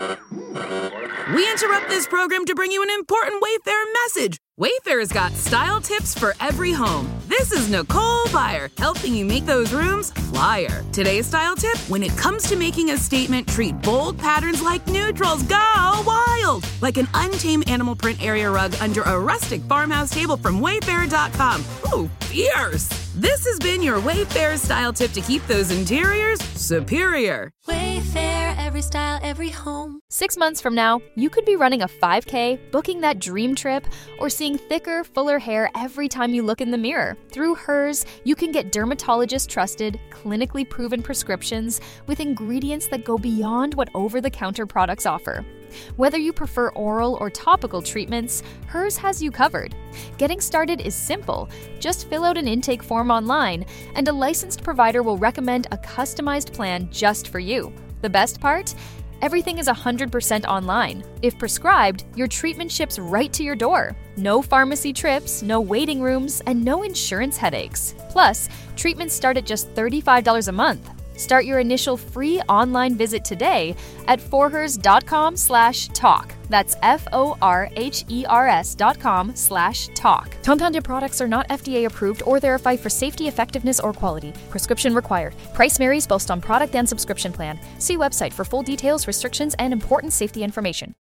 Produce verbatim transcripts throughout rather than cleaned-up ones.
We interrupt this program to bring you an important Wayfair message. Wayfair's got style tips for every home. This is Nicole Byer, helping you make those rooms flyer. Today's style tip: when it comes to making a statement, treat bold patterns like neutrals. Go wild! Like an untamed animal print area rug under a rustic farmhouse table from Wayfair dot com. Ooh, fierce! This has been your Wayfair style tip to keep those interiors superior. Wayfair, every style, every home. Six months from now, you could be running a five K, booking that dream trip, or seeing thicker, fuller hair every time you look in the mirror. Through Hers, you can get dermatologist-trusted, clinically proven prescriptions with ingredients that go beyond what over-the-counter products offer. Whether you prefer oral or topical treatments, Hers has you covered. Getting started is simple. Just fill out an intake form online, and a licensed provider will recommend a customized plan just for you. The best part? Everything is one hundred percent online. If prescribed, your treatment ships right to your door. No pharmacy trips, no waiting rooms, and no insurance headaches. Plus, treatments start at just thirty-five dollars a month. Start your initial free online visit today at forhers.com slash talk. That's F-O-R-H-E-R-S dot com slash talk. Compounded products are not F D A approved or verified for safety, effectiveness, or quality. Prescription required. Price varies based on product and subscription plan. See website for full details, restrictions, and important safety information.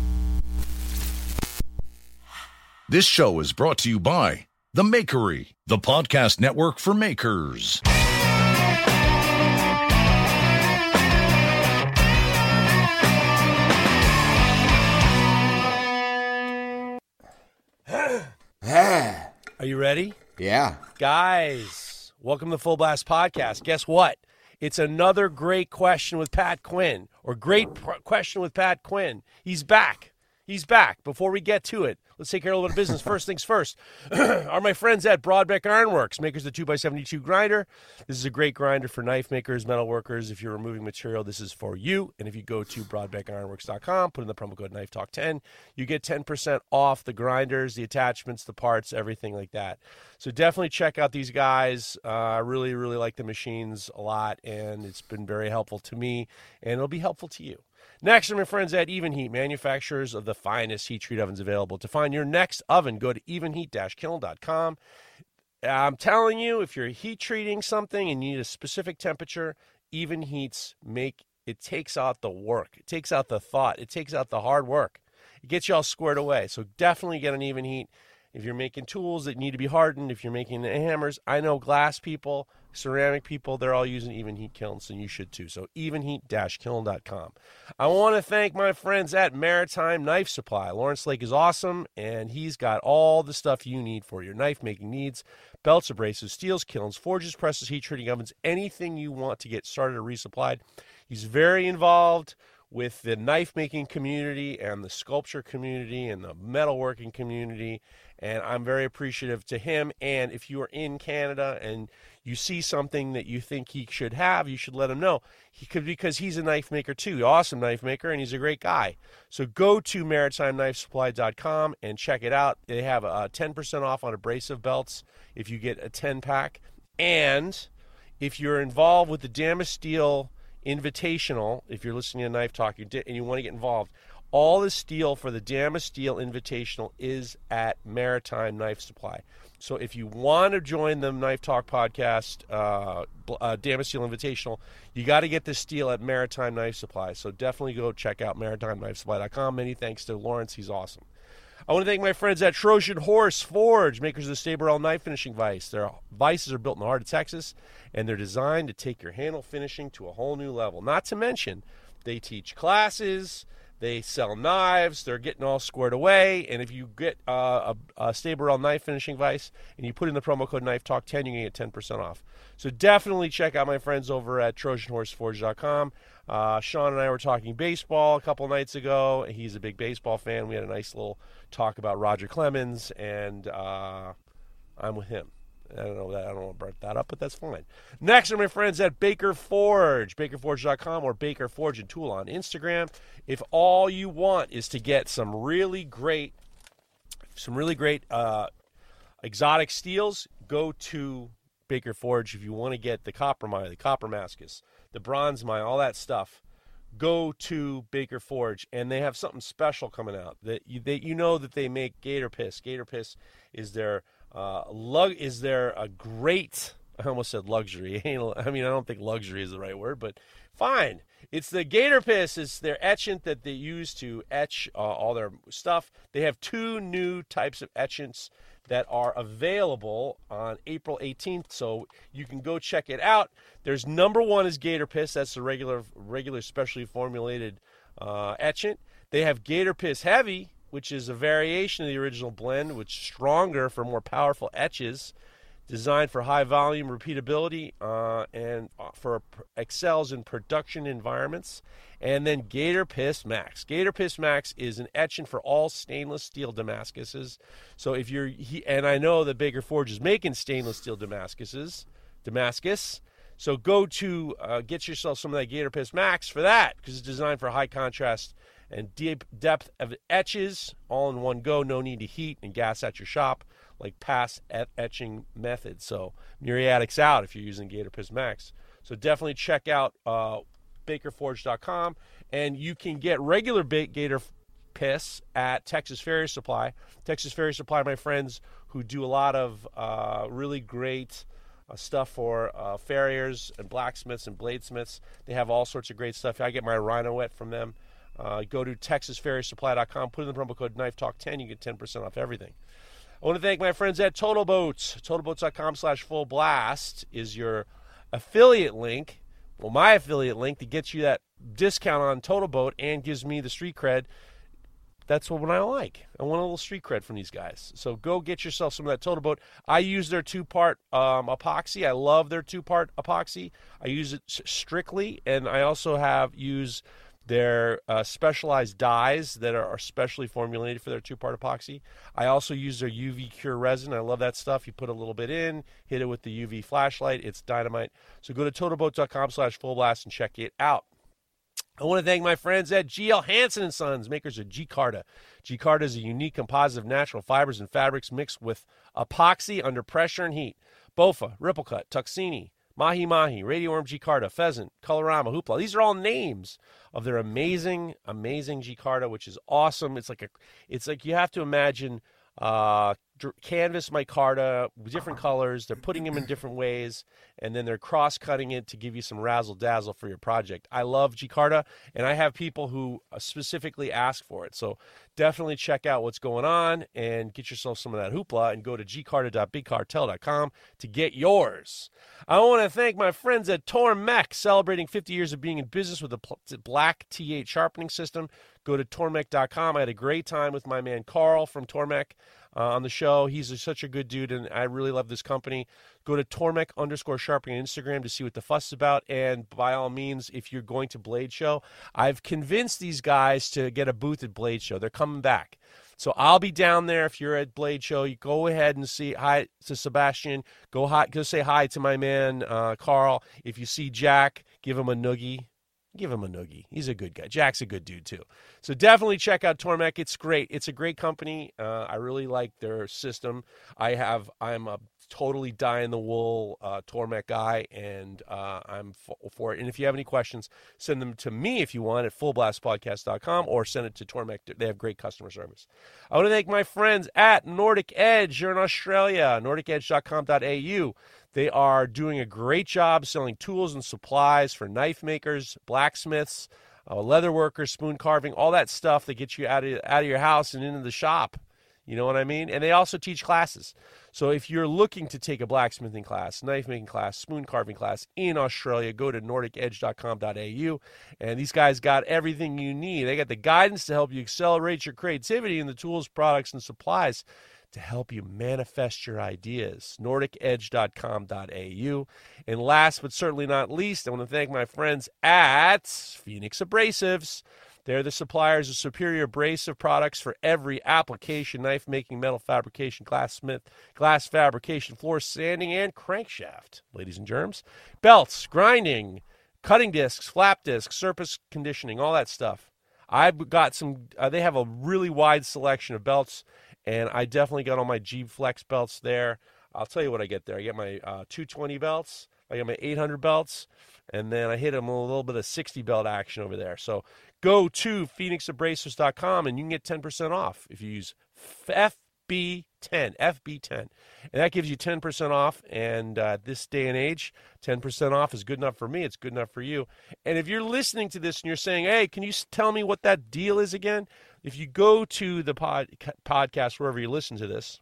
This show is brought to you by The Makery, the podcast network for makers. Are you ready? Yeah. Guys, welcome to the Full Blast Podcast. Guess what? It's another great question with Pat Quinn, or great pr- question with Pat Quinn. He's back. He's back. Before we get to it, let's take care of a little business. First things first, are my friends at Broadbeck Ironworks, makers of the two by seventy-two grinder. This is a great grinder for knife makers, metal workers. If you're removing material, this is for you. And if you go to broadbeck ironworks dot com, put in the promo code knife talk ten, you get ten percent off the grinders, the attachments, the parts, everything like that. So definitely check out these guys. Uh, I really, really like the machines a lot, and it's been very helpful to me, and it'll be helpful to you. Next are my friends at Even Heat, manufacturers of the finest heat treat ovens available. To find your next oven, go to even heat dash kiln dot com. I'm telling you, if you're heat treating something and you need a specific temperature, Even Heats make it takes out the work. It takes out the thought. It takes out the hard work. It gets you all squared away. So definitely get an Even Heat. If you're making tools that need to be hardened, if you're making hammers, I know glass people, ceramic people, they're all using Even Heat kilns, and you should too. So even heat dash kiln dot com. I want to thank my friends at Maritime Knife Supply. Lawrence Lake is awesome, and he's got all the stuff you need for your knife-making needs. Belts, abrasives, steels, kilns, forges, presses, heat treating ovens, anything you want to get started or resupplied. He's very involved with the knife-making community and the sculpture community and the metalworking community, and I'm very appreciative to him. And if you are in Canada and you see something that you think he should have, you should let him know. He could, because he's a knife maker too, awesome knife maker, and he's a great guy. So go to maritime knife supply dot com and check it out. They have a ten percent off on abrasive belts if you get a ten-pack. And if you're involved with the Damasteel Invitational, if you're listening to Knife Talk and you want to get involved, all the steel for the Damasteel Invitational is at Maritime Knife Supply. So if you want to join the Knife Talk podcast, uh, uh, Damasteel Invitational, you got to get this steel at Maritime Knife Supply. So definitely go check out maritime knife supply dot com. Many thanks to Lawrence. He's awesome. I want to thank my friends at Trojan Horse Forge, makers of the Sabre-L knife finishing vise. Their vices are built in the heart of Texas, and they're designed to take your handle finishing to a whole new level. Not to mention, they teach classes, they sell knives, they're getting all squared away, and if you get uh, a, a Sabre-L knife finishing vise and you put in the promo code knife talk ten, you're going to get ten percent off. So definitely check out my friends over at trojan horse forge dot com. Uh, Sean and I were talking baseball a couple nights ago. He's a big baseball fan. We had a nice little talk about Roger Clemens, and uh, I'm with him. I don't know that I don't want to bring that up, but that's fine. Next are my friends at Baker Forge, baker forge dot com or Baker Forge and Tool on Instagram. If all you want is to get some really great, some really great uh, exotic steels, go to Baker Forge. If you want to get the copper mine, the copper mascus, the bronze mine, all that stuff, go to Baker Forge, and they have something special coming out that you, they, you know that they make Gator Piss. Gator Piss is their uh, lug is their a great. I almost said luxury. I mean, I don't think luxury is the right word, but fine. It's the Gator Piss. It's their etchant that they use to etch uh, all their stuff. They have two new types of etchants that are available on April eighteenth, so you can go check it out. There's number one is Gator Piss. That's the regular, regular specially formulated uh, etchant. They have Gator Piss Heavy, which is a variation of the original blend, which is stronger for more powerful etches, designed for high volume repeatability uh, and for excels in production environments. And then Gator Piss Max. Gator Piss Max is an etchant for all stainless steel Damascuses. So if you're, he, and I know that Baker Forge is making stainless steel Damascuses, Damascus. So go to uh, get yourself some of that Gator Piss Max for that, because it's designed for high contrast and deep depth of etches, all in one go. No need to heat and gas at your shop like past et- etching methods. So Muriatic's out if you're using Gator Piss Max. So definitely check out uh, baker forge dot com, and you can get regular Gator Piss at Texas Ferry Supply. Texas Ferry Supply, my friends who do a lot of uh, really great uh, stuff for uh, farriers and blacksmiths and bladesmiths. They have all sorts of great stuff. I get my Rhino Wet from them. Uh, go to texas ferry supply dot com, put in the promo code knife talk ten, you get ten percent off everything. I want to thank my friends at Total Boats. total boats dot com slash full blast is your affiliate link. Well, my affiliate link that gets you that discount on Total Boat and gives me the street cred. That's what I like. I want a little street cred from these guys. So go get yourself some of that Total Boat. I use their two-part um, epoxy. I love their two-part epoxy. I use it strictly, and I also have used their uh, specialized dyes that are, are specially formulated for their two-part epoxy. I also use their U V Cure resin. I love that stuff. You put a little bit in, hit it with the U V flashlight. It's dynamite. So go to total boats dot com slash full blast and check it out. I want to thank my friends at G L Hansen and Sons, makers of G-Carta. G-Carta is a unique composite of natural fibers and fabrics mixed with epoxy under pressure and heat. Bofa, Ripple Cut, Tuxini, Mahi Mahi, Radio Worm G-Carta, Pheasant, Colorama, Hoopla. These are all names of their amazing, amazing G-Carta, which is awesome. It's like a, it's like you have to imagine uh, canvas micarta, different colors. They're putting them in different ways, and then they're cross-cutting it to give you some razzle-dazzle for your project. I love G-Carta, and I have people who specifically ask for it. So definitely check out what's going on and get yourself some of that hoopla and go to g carta dot big cartel dot com to get yours. I want to thank my friends at Tormek, celebrating fifty years of being in business with a black T eight sharpening system. Go to tormek dot com. I had a great time with my man Carl from Tormek uh, on the show. He's a, such a good dude, and I really love this company. Go to Tormek underscore sharpening on Instagram to see what the fuss is about. And by all means, if you're going to Blade Show, I've convinced these guys to get a booth at Blade Show. They're coming back. So I'll be down there. If you're at Blade Show, you go ahead and see hi to Sebastian. Go hi, go say hi to my man uh, Carl. If you see Jack, give him a noogie. Give him a noogie. He's a good guy. Jack's a good dude, too. So definitely check out Tormek. It's great. It's a great company. Uh, I really like their system. I have, I'm a totally die-in-the-wool uh, Tormek guy, and uh, I'm f- for it. And if you have any questions, send them to me if you want at full blast podcast dot com or send it to Tormek. They have great customer service. I want to thank my friends at Nordic Edge. You're in Australia, nordic edge dot com dot a u. They are doing a great job selling tools and supplies for knife makers, blacksmiths, uh, leather workers, spoon carving, all that stuff that gets you out of, out of your house and into the shop. You know what I mean? And they also teach classes. So if you're looking to take a blacksmithing class, knife making class, spoon carving class in Australia, go to nordic edge dot com dot a u. And these guys got everything you need. They got the guidance to help you accelerate your creativity and the tools, products, and supplies to help you manifest your ideas. nordic edge dot com dot a u. And last but certainly not least, I want to thank my friends at Phoenix Abrasives. They're the suppliers of superior abrasive products for every application: knife making, metal fabrication, glassmith, glass fabrication, floor sanding, and crankshaft, ladies and germs. Belts, grinding, cutting discs, flap discs, surface conditioning, all that stuff. I've got some, uh, they have a really wide selection of belts, and I definitely got all my G Flex belts there. I'll tell you what I get there. I get my uh, two twenty belts. I got my eight hundred belts, and then I hit them a little bit of sixty belt action over there. So go to phoenix abrasives dot com and you can get ten percent off if you use F B ten, F B ten. And that gives you ten percent off. And uh, this day and age, ten percent off is good enough for me. It's good enough for you. And if you're listening to this and you're saying, hey, can you tell me what that deal is again? If you go to the pod, podcast, wherever you listen to this,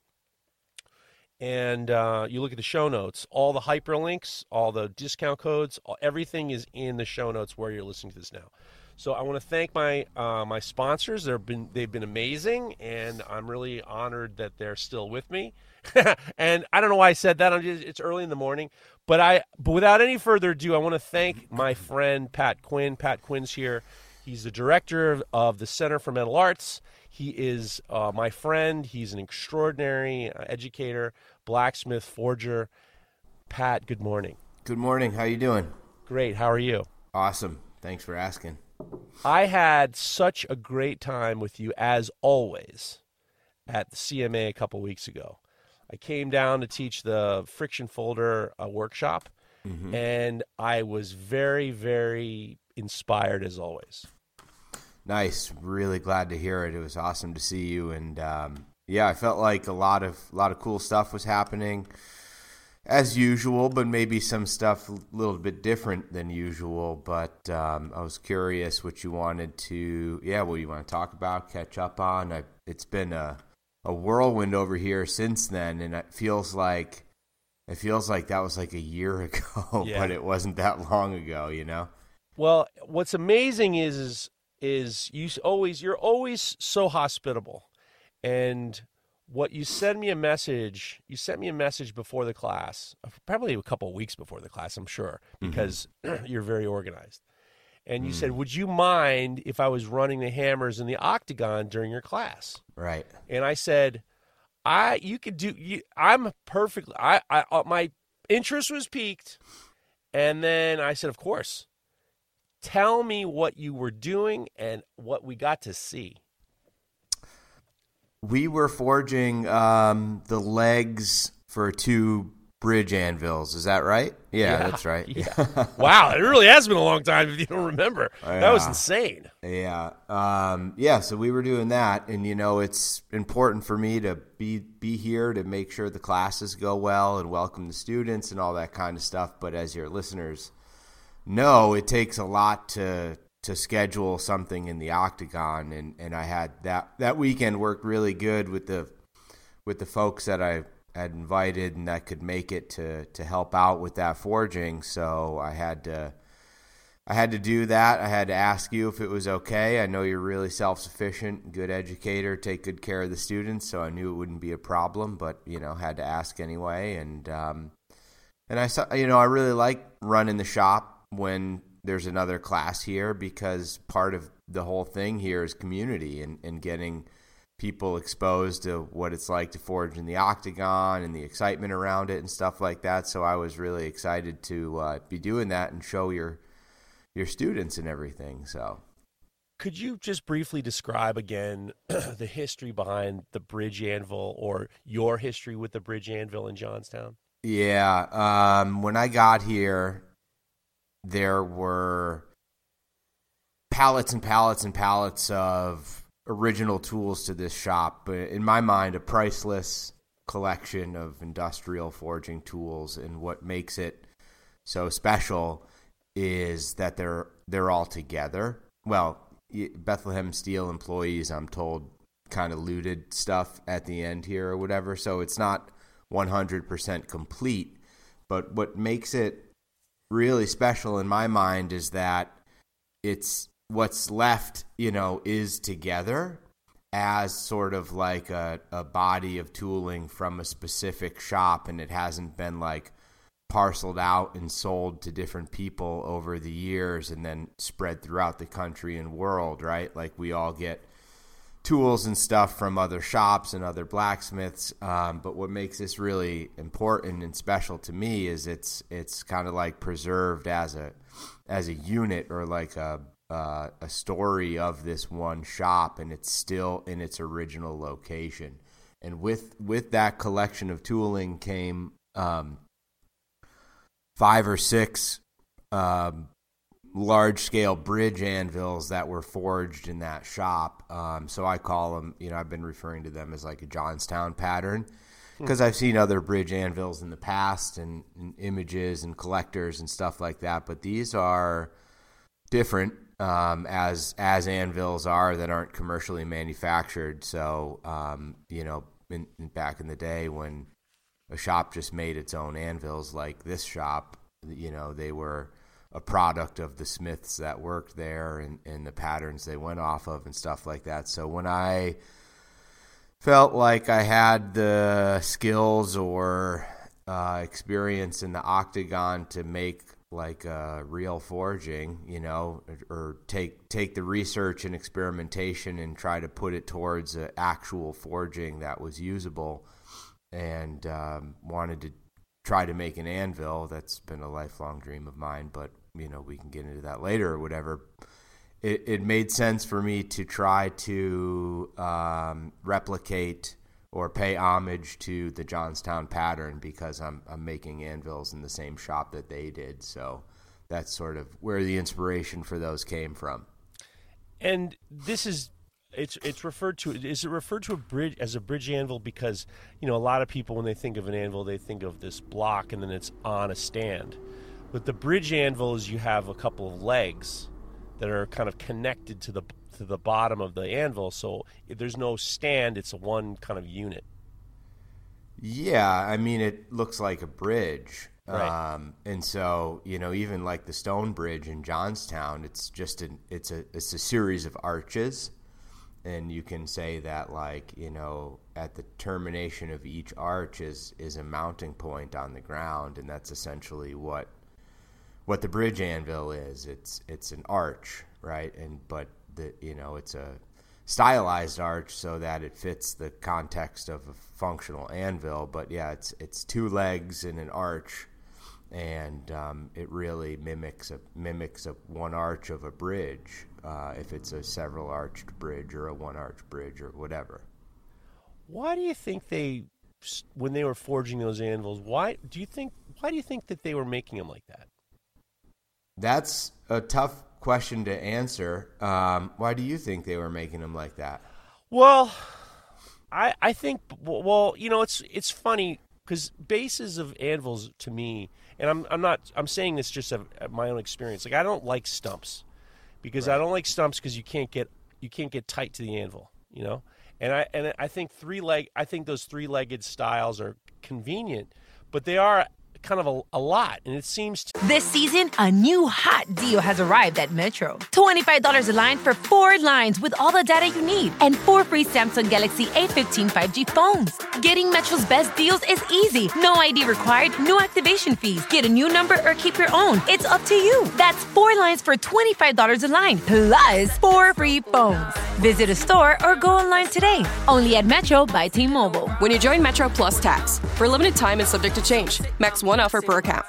and uh, you look at the show notes, all the hyperlinks, all the discount codes, all, everything is in the show notes where you're listening to this now. So I want to thank my uh, my sponsors. They've been they've been amazing, and I'm really honored that they're still with me. And I don't know why I said that. I'm just, it's early in the morning, but I but without any further ado, I want to thank my friend Pat Quinn. Pat Quinn's here. He's the director of, of the Center for Metal Arts. He is uh, my friend. He's an extraordinary uh, educator, blacksmith, forger. Pat, good morning. Good morning. How you doing? Great. How are you? Awesome. Thanks for asking. I had such a great time with you, as always, at the C M A a couple weeks ago. I came down to teach the friction folder uh, workshop, mm-hmm. and I was very, very inspired, as always. Nice. Really glad to hear it. It was awesome to see you, and um, yeah, I felt like a lot of a lot of cool stuff was happening, as usual, but maybe some stuff a little bit different than usual. But um, I was curious what you wanted to, yeah, what you want to talk about, catch up on. I, it's been a, a whirlwind over here since then, and it feels like it feels like that was like a year ago, yeah. But it wasn't that long ago, you know. Well, what's amazing is is is you always you're always so hospitable, and what you send me a message, you sent me a message before the class, probably a couple of weeks before the class, I'm sure, because mm-hmm. you're very organized. And you mm. said, would you mind if I was running the hammers in the octagon during your class? Right. And I said, I, you could do, you, I'm perfectly, I, I, uh, my interest was piqued. And then I said, of course, tell me what you were doing and what we got to see. We were forging um, the legs for two bridge anvils. Is that right? Yeah, yeah that's right. Yeah. Wow, it really has been a long time if you don't remember. Yeah. That was insane. Yeah. Um, yeah, so we were doing that. And, you know, it's important for me to be, be here to make sure the classes go well and welcome the students and all that kind of stuff. But as your listeners know, it takes a lot to to schedule something in the octagon, and, and I had that that weekend worked really good with the with the folks that I had invited and that could make it to to help out with that forging. So I had to I had to do that. I had to ask you if it was okay. I know you're really self-sufficient, good educator, take good care of the students, so I knew it wouldn't be a problem, but you know, had to ask anyway. And um and I saw, you know, I really like running the shop when there's another class here, because part of the whole thing here is community and, and getting people exposed to what it's like to forge in the octagon and the excitement around it and stuff like that. So I was really excited to uh, be doing that and show your your students and everything. So could you just briefly describe again the history behind the bridge anvil, or your history with the bridge anvil in Johnstown? Yeah. Um, when I got here, there were pallets and pallets and pallets of original tools to this shop. But in my mind, a priceless collection of industrial forging tools. And what makes it so special is that they're they're all together. Well, Bethlehem Steel employees, I'm told, kind of looted stuff at the end here or whatever. So it's not one hundred percent complete. But what makes it really special in my mind is that it's what's left, you know, is together as sort of like a, a body of tooling from a specific shop, and it hasn't been like parceled out and sold to different people over the years and then spread throughout the country and world, right? Like we all get tools and stuff from other shops and other blacksmiths, um, but what makes this really important and special to me is it's it's kind of like preserved as a as a unit, or like a uh, a story of this one shop, and it's still in its original location. And with with that collection of tooling came um, five or six um, large-scale bridge anvils that were forged in that shop. Um, so I call them, you know, I've been referring to them as like a Johnstown pattern because I've seen other bridge anvils in the past and, and images and collectors and stuff like that. But these are different um, as as anvils are that aren't commercially manufactured. So, um, you know, in, in back in the day when a shop just made its own anvils like this shop, you know, they were a product of the smiths that worked there and, and the patterns they went off of and stuff like that. So when I felt like I had the skills or uh, experience in the octagon to make like a real forging, you know, or, or take take the research and experimentation and try to put it towards an actual forging that was usable, and um, wanted to try to make an anvil. That's been a lifelong dream of mine, but you know, we can get into that later or whatever. It, it made sense for me to try to um, replicate or pay homage to the Johnstown pattern because I'm I'm making anvils in the same shop that they did. So that's sort of where the inspiration for those came from. And this is it's it's referred to is it referred to a bridge as a bridge anvil because, you know, a lot of people when they think of an anvil they think of this block and then it's on a stand. With the bridge anvil is you have a couple of legs that are kind of connected to the to the bottom of the anvil, so if there's no stand, it's a one kind of unit. Yeah, I mean, it looks like a bridge. Right. Um, and so, you know, even like the Stone Bridge in Johnstown, it's just an it's a it's a series of arches, and you can say that, like, you know, at the termination of each arch is is a mounting point on the ground, and that's essentially what what the bridge anvil is. It's it's an arch, right? And but the you know it's a stylized arch so that it fits the context of a functional anvil. But yeah, it's it's two legs in an arch, and um, it really mimics a mimics a one arch of a bridge. Uh, if it's a several arched bridge or a one arch bridge or whatever. Why do you think they, when they were forging those anvils, why do you think why do you think that they were making them like that? That's a tough question to answer. Um, why do you think they were making them like that? Well, I I think well, you know, it's it's funny because bases of anvils to me, and I'm I'm not I'm saying this just of my own experience. Like, I don't like stumps because right. I don't like stumps because you can't get you can't get tight to the anvil, you know. And I and I think three leg I think those three legged styles are convenient, but they are kind of a, a lot, and it seems to... This season, a new hot deal has arrived at Metro. twenty-five dollars a line for four lines with all the data you need, and four free Samsung Galaxy A fifteen five G phones. Getting Metro's best deals is easy. No I D required, no activation fees. Get a new number or keep your own. It's up to you. That's four lines for twenty-five dollars a line, plus four free phones. Visit a store or go online today. Only at Metro by T-Mobile. When you join Metro Plus Tax, for a limited time and subject to change. Max one offer per account.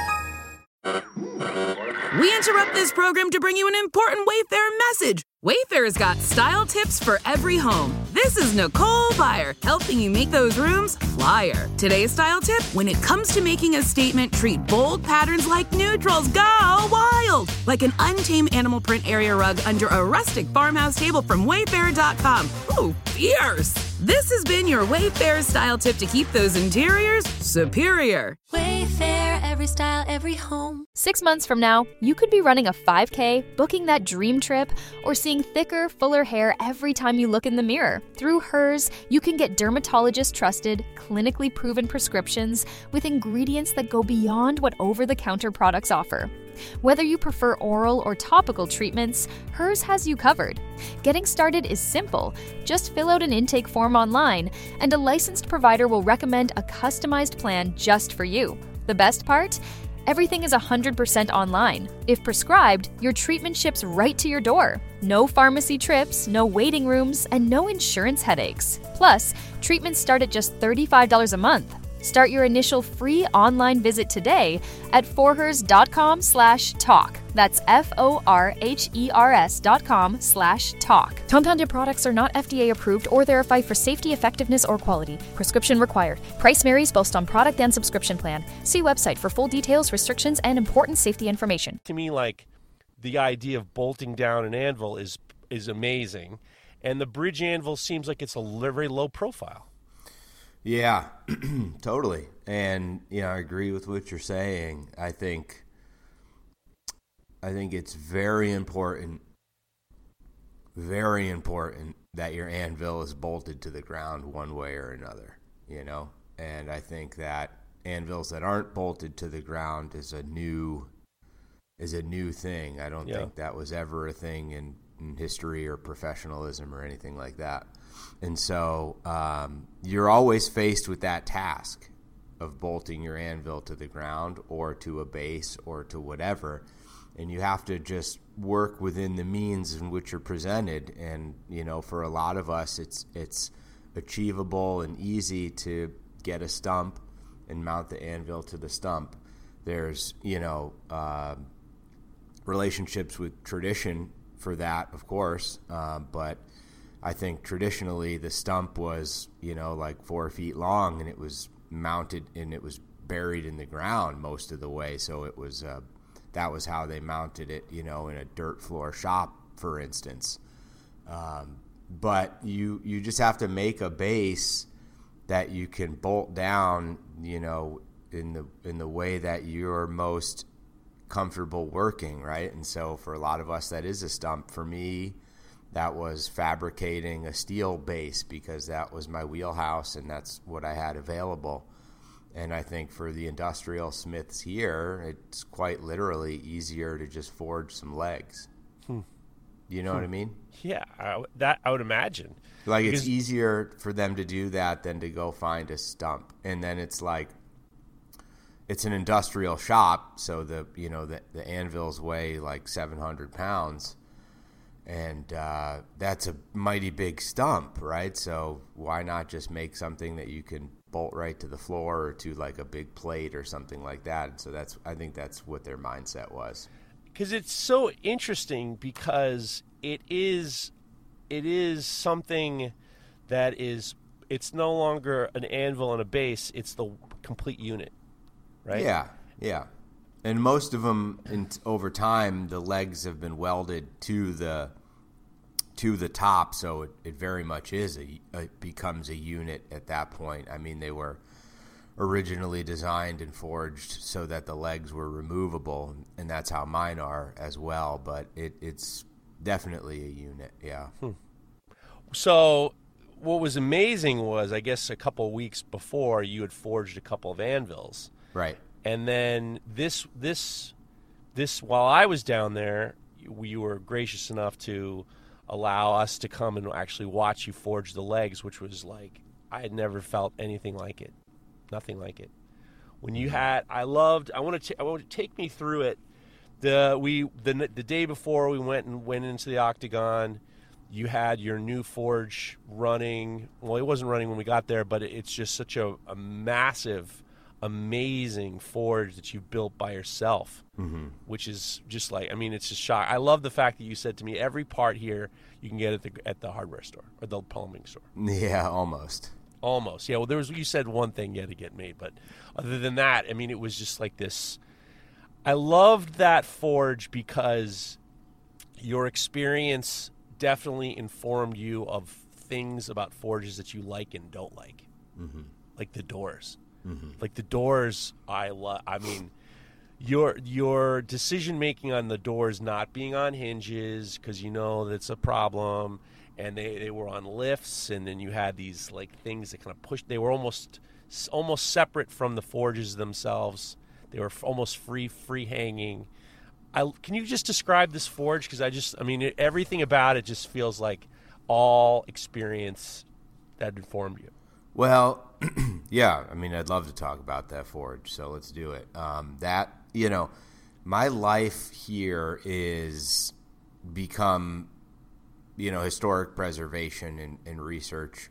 We interrupt this program to bring you an important Wayfair message. Wayfair's got style tips for every home. This is Nicole Byer, helping you make those rooms flyer. Today's style tip: when it comes to making a statement, treat bold patterns like neutrals. Go wild! Like an untamed animal print area rug under a rustic farmhouse table from Wayfair dot com. Ooh, fierce! This has been your Wayfair style tip to keep those interiors superior. Wayfair, every style, every home. Six months from now, you could be running a five K, booking that dream trip, or seeing thicker, fuller hair every time you look in the mirror. Through Hers, you can get dermatologist-trusted, clinically proven prescriptions with ingredients that go beyond what over-the-counter products offer. Whether you prefer oral or topical treatments, Hers has you covered. Getting started is simple. Just fill out an intake form online, and a licensed provider will recommend a customized plan just for you. The best part? Everything is one hundred percent online. If prescribed, your treatment ships right to your door. No pharmacy trips, no waiting rooms, and no insurance headaches. Plus, treatments start at just thirty-five dollars a month. Start your initial free online visit today at forhers.com slash talk. That's F-O-R-H-E-R-S dot com slash talk. Compounded products are not F D A approved or verified for safety, effectiveness, or quality. Prescription required. Price varies based on product and subscription plan. See website for full details, restrictions, and important safety information. To me, like, the idea of bolting down an anvil is is amazing. And the bridge anvil seems like it's a very low profile. Yeah, totally. And, you know, I agree with what you're saying. I think I think it's very important, very important that your anvil is bolted to the ground one way or another, you know? And I think that anvils that aren't bolted to the ground is a new is a new thing. I don't Yeah. think that was ever a thing in, in history or professionalism or anything like that. And so um, you're always faced with that task of bolting your anvil to the ground or to a base or to whatever. And you have to just work within the means in which you're presented. And, you know, for a lot of us, it's it's achievable and easy to get a stump and mount the anvil to the stump. There's, you know, uh, relationships with tradition for that, of course, uh, but I think traditionally the stump was, you know, like four feet long, and it was mounted and it was buried in the ground most of the way. So it was uh, that was how they mounted it, you know, in a dirt floor shop, for instance. Um, but you you just have to make a base that you can bolt down, you know, in the in the way that you're most comfortable working, right? And so for a lot of us, that is a stump. For me, that was fabricating a steel base because that was my wheelhouse and that's what I had available. And I think for the industrial smiths here, it's quite literally easier to just forge some legs. Hmm. You know hmm. what I mean? Yeah, I, that I would imagine. Like because it's easier for them to do that than to go find a stump. And then it's like, it's an industrial shop, so the you know the, the anvils weigh like seven hundred pounds, and uh, that's a mighty big stump, right? So why not just make something that you can bolt right to the floor or to like a big plate or something like that? So that's I think that's what their mindset was. Because it's so interesting because it is it is something that is it's no longer an anvil and a base; it's the complete unit. Right? Yeah, yeah, and most of them, in, over time, the legs have been welded to the to the top, so it, it very much is a it becomes a unit at that point. I mean, they were originally designed and forged so that the legs were removable, and that's how mine are as well. But it, it's definitely a unit. Yeah. Hmm. So what was amazing was, I guess, a couple of weeks before you had forged a couple of anvils. Right. And then this, this, this. While I was down there, you, you were gracious enough to allow us to come and actually watch you forge the legs, which was like I had never felt anything like it, nothing like it. When you had, I loved. I want to. I want to take me through it. The we the the day before we went and went into the octagon. You had your new forge running. Well, it wasn't running when we got there, but it's just such a, a massive. amazing forge that you built by yourself, mm-hmm. which is just like, I mean, it's just shock. I love the fact that you said to me, every part here you can get at the at the hardware store or the plumbing store. Yeah, almost. Almost. Yeah, well, there was, you said one thing you had to get made, but other than that, I mean, it was just like this. I loved that forge because your experience definitely informed you of things about forges that you like and don't like, mm-hmm. like the doors. Mm-hmm. Like the doors, I love. I mean, your your decision making on the doors not being on hinges because you know that's a problem, and they, they were on lifts, and then you had these like things that kind of pushed. They were almost almost separate from the forges themselves. They were almost free free hanging. I can you just describe this forge? Because I just, I mean, it, everything about it just feels like all experience that informed you. Well, yeah, I mean, I'd love to talk about that forge, so let's do it. Um, that, you know, my life here is become, you know, historic preservation and, and research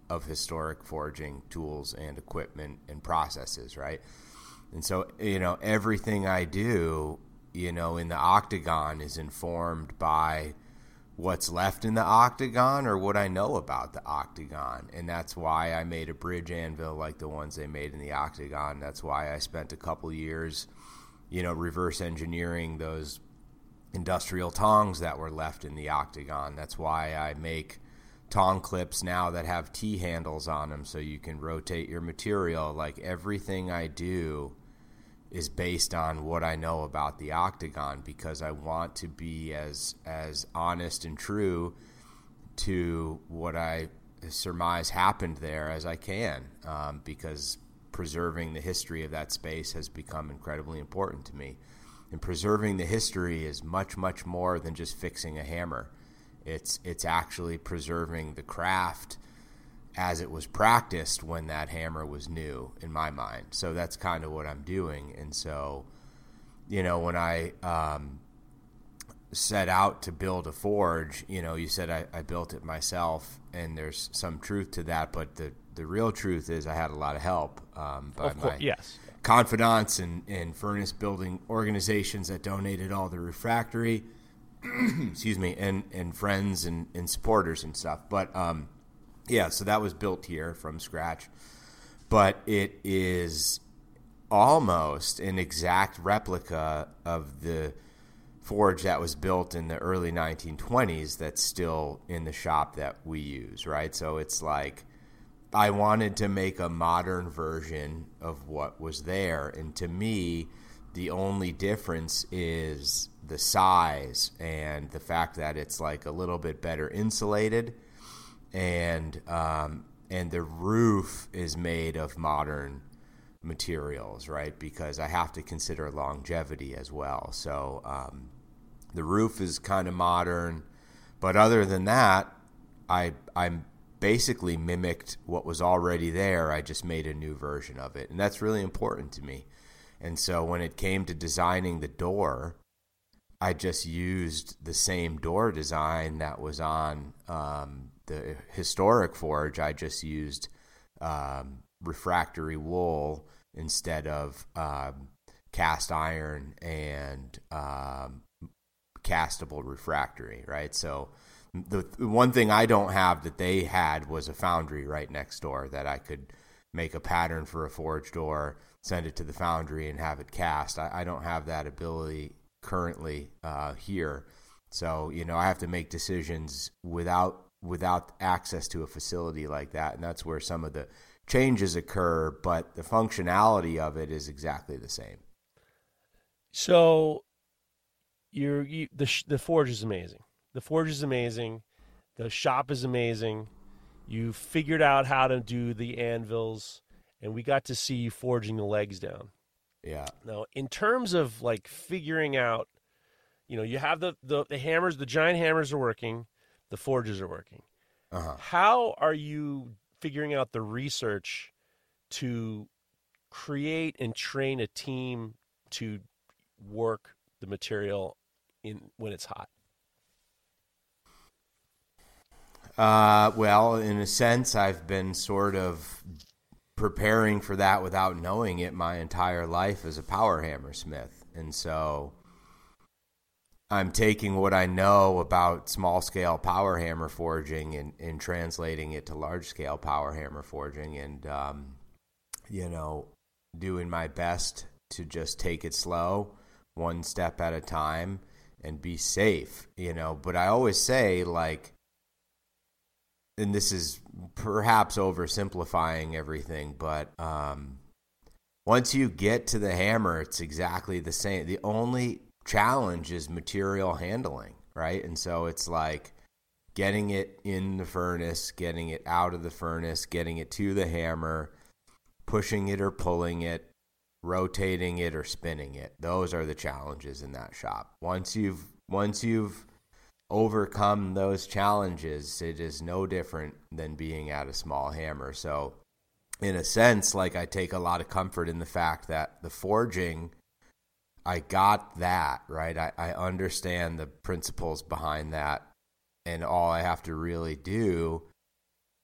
of historic forging tools and equipment and processes, right? And so, you know, everything I do, you know, in the octagon is informed by what's left in the octagon or what I know about the octagon. And that's why I made a bridge anvil like the ones they made in the octagon. That's why I spent a couple years, you know, reverse engineering those industrial tongs that were left in the octagon. That's why I make tong clips now that have T-handles on them so you can rotate your material. Like, everything I do is based on what I know about the octagon, because I want to be as as honest and true to what I surmise happened there as I can, um, because preserving the history of that space has become incredibly important to me. And preserving the history is much, much more than just fixing a hammer. It's it's actually preserving the craft as it was practiced when that hammer was new, in my mind. So that's kind of what I'm doing. And so, you know, when I um, set out to build a forge, you know, you said I, I built it myself, and there's some truth to that, but the, the real truth is I had a lot of help um, by of course, my yes. confidants and, and furnace building organizations that donated all the refractory, excuse me, and, and friends and, and supporters and stuff. But, um, yeah, so that was built here from scratch, but it is almost an exact replica of the forge that was built in the early nineteen twenties that's still in the shop that we use, right? So it's like I wanted to make a modern version of what was there, and to me, the only difference is the size and the fact that it's like a little bit better insulated. And um, and the roof is made of modern materials, right? Because I have to consider longevity as well. So um, the roof is kind of modern, but other than that, I I'm basically mimicked what was already there. I just made a new version of it, and that's really important to me. And so when it came to designing the door, I just used the same door design that was on um, the historic forge. I just used um, refractory wool instead of um, cast iron and um, castable refractory, right? So the, the one thing I don't have that they had was a foundry right next door that I could make a pattern for a forge door, send it to the foundry, and have it cast. I, I don't have that ability currently uh, here. So, you know, I have to make decisions without without access to a facility like that, and that's where some of the changes occur, but the functionality of it is exactly the same. So you're, you, the the forge is amazing. The forge is amazing. The shop is amazing. You figured out how to do the anvils, and we got to see you forging the legs down. Yeah. Now, in terms of like figuring out, you know, you have the, the, the hammers, the giant hammers are working, the forges are working. Uh-huh. How are you figuring out the research to create and train a team to work the material in when it's hot? Uh, well, in a sense, I've been sort of preparing for that without knowing it my entire life as a power hammer smith. And so I'm taking what I know about small-scale power hammer forging and, and translating it to large-scale power hammer forging and, um, you know, doing my best to just take it slow, one step at a time, and be safe, you know. But I always say, like, and this is perhaps oversimplifying everything, but um, once you get to the hammer, it's exactly the same. The only challenge is material handling, right? And so it's like getting it in the furnace, getting it out of the furnace, getting it to the hammer, pushing it or pulling it, rotating it or spinning it. Those are the challenges in that shop. Once you've once you've overcome those challenges, it is no different than being at a small hammer. So in a sense, like, I take a lot of comfort in the fact that the forging, I got that, right? I, I understand the principles behind that, and all I have to really do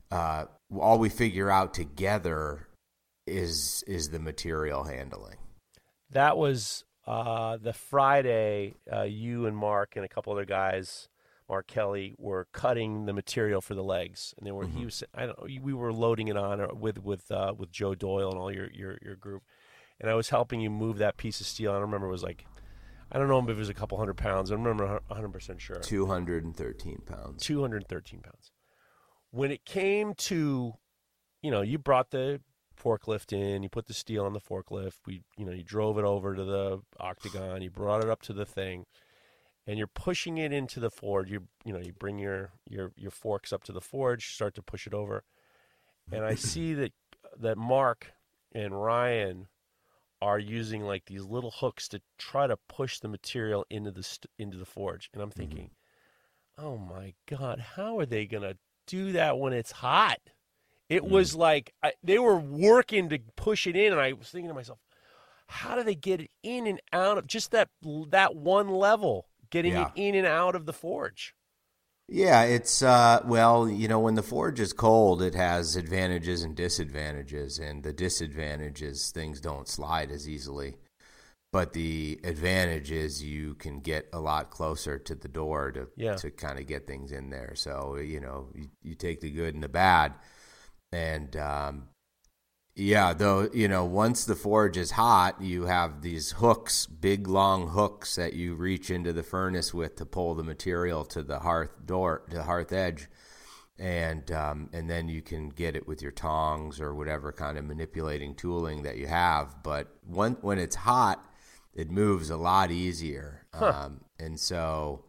uh, all we figure out together is is the material handling. That was uh, the Friday. Uh, you and Mark and a couple other guys, Mark Kelly, were cutting the material for the legs, and they were. Mm-hmm. He was. I don't. We were loading it on with with uh, with Joe Doyle and all your, your your group, and I was helping you move that piece of steel. I don't remember. It was like, I don't know if it was a couple hundred pounds. I remember one hundred percent sure. Two hundred and thirteen pounds. Two hundred and thirteen pounds. When it came to, you know, you brought the forklift in, you put the steel on the forklift, we, you know, you drove it over to the octagon, you brought it up to the thing, and you're pushing it into the forge. You, you know, you bring your, your, your forks up to the forge, start to push it over, and I see that that Mark and Ryan are using like these little hooks to try to push the material into the st- into the forge, and I'm thinking, mm-hmm. oh my God, how are they gonna do that when it's hot? It mm. was like I, they were working to push it in, and I was thinking to myself, how do they get it in and out of just that that one level, getting yeah. it in and out of the forge? Yeah, it's, uh, well, you know, when the forge is cold, it has advantages and disadvantages, and the disadvantage is things don't slide as easily. But the advantage is you can get a lot closer to the door to yeah. to kind of get things in there. So, you know, you, you take the good and the bad. And, um, yeah, though, you know, once the forge is hot, you have these hooks, big, long hooks that you reach into the furnace with to pull the material to the hearth door, to the hearth edge. And um, and then you can get it with your tongs or whatever kind of manipulating tooling that you have. But when, when it's hot, it moves a lot easier. Huh. Um, and so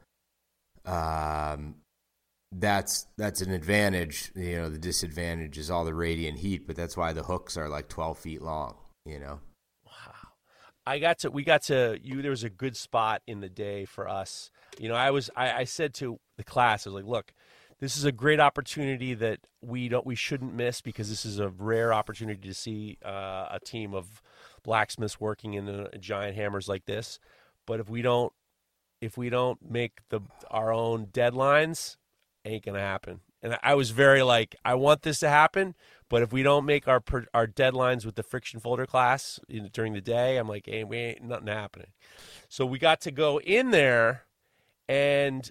um, that's that's an advantage. You know, the disadvantage is all the radiant heat, but that's why the hooks are like twelve feet long, you know. Wow. I got to, we got to, you, there was a good spot in the day for us. You know, I was, I, I said to the class, I was like, look, this is a great opportunity that we don't, we shouldn't miss, because this is a rare opportunity to see uh, a team of blacksmiths working in a, giant hammers like this. But if we don't, if we don't make the our own deadlines, ain't gonna happen. And I was very like, I want this to happen, but if we don't make our our deadlines with the friction folder class in, during the day, I'm like, hey, we ain't nothing happening. So we got to go in there, and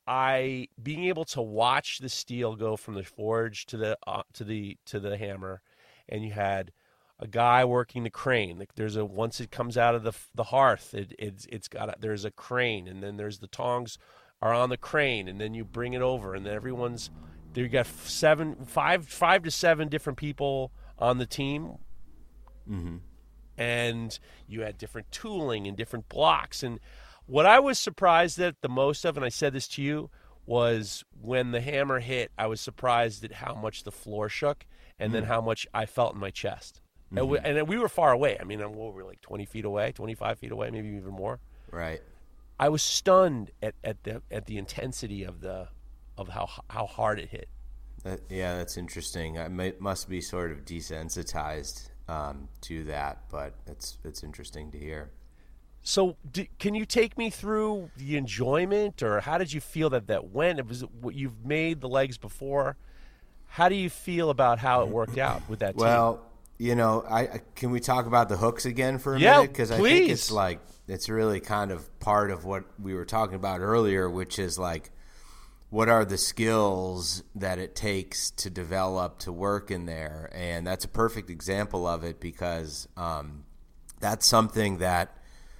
I being able to watch the steel go from the forge to the uh, to the to the hammer, and you had a guy working the crane. Like there's a once it comes out of the the hearth, it, it's it's got a, there's a crane, and then there's the tongs are on the crane, and then you bring it over, and then everyone's there. You got seven, five, five to seven different people on the team, mm-hmm. and you had different tooling and different blocks. And what I was surprised at the most of, and I said this to you, was when the hammer hit, I was surprised at how much the floor shook, and mm-hmm. then how much I felt in my chest. Mm-hmm. And, we, and we were far away. I mean, we were like twenty feet away, twenty-five feet away, maybe even more. Right. I was stunned at, at the at the intensity of the of how how hard it hit. That, yeah, that's interesting. I may, must be sort of desensitized um, to that, but it's it's interesting to hear. So, do, can you take me through the enjoyment, or how did you feel that that went? It was what you've made the legs before. How do you feel about how it worked out with that team? Well, you know, I, I can we talk about the hooks again for a yeah, minute? Because I think it's like it's really kind of part of what we were talking about earlier, which is like, what are the skills that it takes to develop to work in there? And that's a perfect example of it, because um, that's something that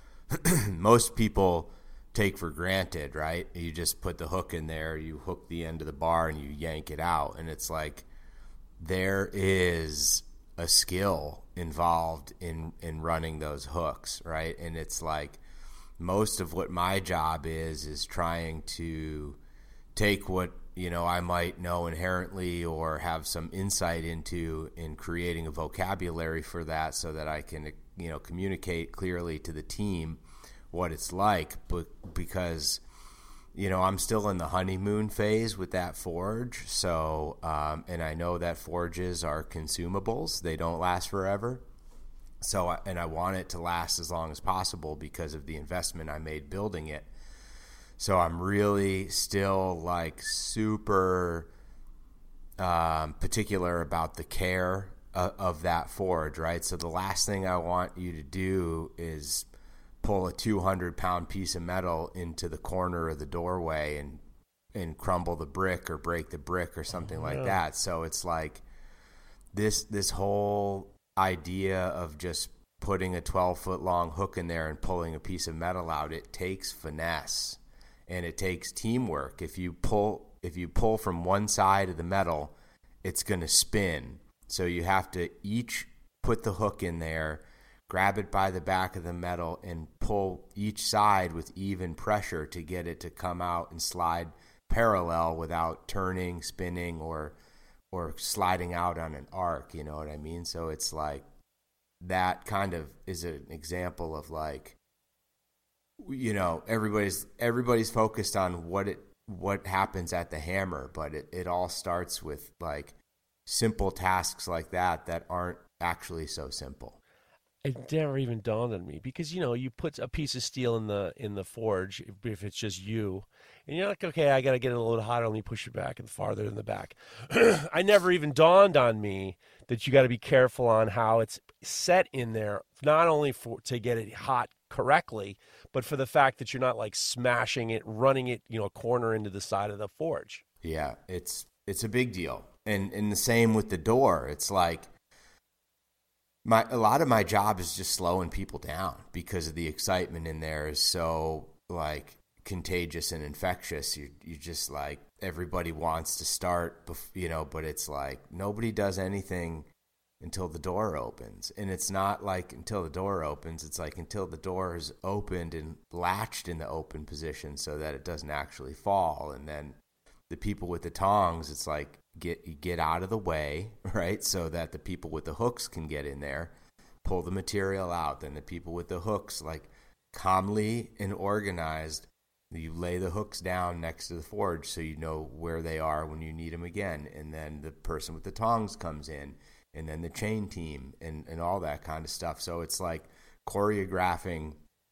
most people take for granted, right? You just put the hook in there, you hook the end of the bar, and you yank it out. And it's like there is a skill involved in, in running those hooks, right? And it's like most of what my job is is trying to take what, you know, I might know inherently or have some insight into in creating a vocabulary for that, so that I can, you know, communicate clearly to the team what it's like. But because, you know, I'm still in the honeymoon phase with that forge. So, um, and I know that forges are consumables. They don't last forever. So, and I want it to last as long as possible because of the investment I made building it. So I'm really still like super um, particular about the care of, of that forge, right? So the last thing I want you to do is pull a two hundred pound piece of metal into the corner of the doorway and and crumble the brick or break the brick or something like Yeah. that. So it's like this this whole idea of just putting a twelve foot long hook in there and pulling a piece of metal out, it takes finesse and it takes teamwork. If you pull if you pull from one side of the metal, it's going to spin. So you have to each put the hook in there, grab it by the back of the metal, and pull each side with even pressure to get it to come out and slide parallel without turning, spinning, or or sliding out on an arc, you know what I mean? So it's like that kind of is an example of like, you know, everybody's everybody's focused on what it what happens at the hammer, but it, it all starts with like simple tasks like that that aren't actually so simple. It never even dawned on me because, you know, you put a piece of steel in the in the forge if, if it's just you, and you're like, okay, I got to get it a little hotter. Let me push it back and farther in the back. I never even dawned on me that you got to be careful on how it's set in there, not only for to get it hot correctly, but for the fact that you're not like smashing it, running it, you know, a corner into the side of the forge. Yeah, it's it's a big deal, and and the same with the door. It's like. My a lot of my job is just slowing people down because of the excitement in there is so like contagious and infectious. You you just like everybody wants to start, you know, but it's like nobody does anything until the door opens, and it's not like until the door opens. It's like until the door is opened and latched in the open position so that it doesn't actually fall, and then the people with the tongs, it's like. Get get out of the way, right? So that the people with the hooks can get in there, pull the material out. Then the people with the hooks, like calmly and organized, you lay the hooks down next to the forge so you know where they are when you need them again. And then the person with the tongs comes in, and then the chain team and, and all that kind of stuff. So it's like choreographing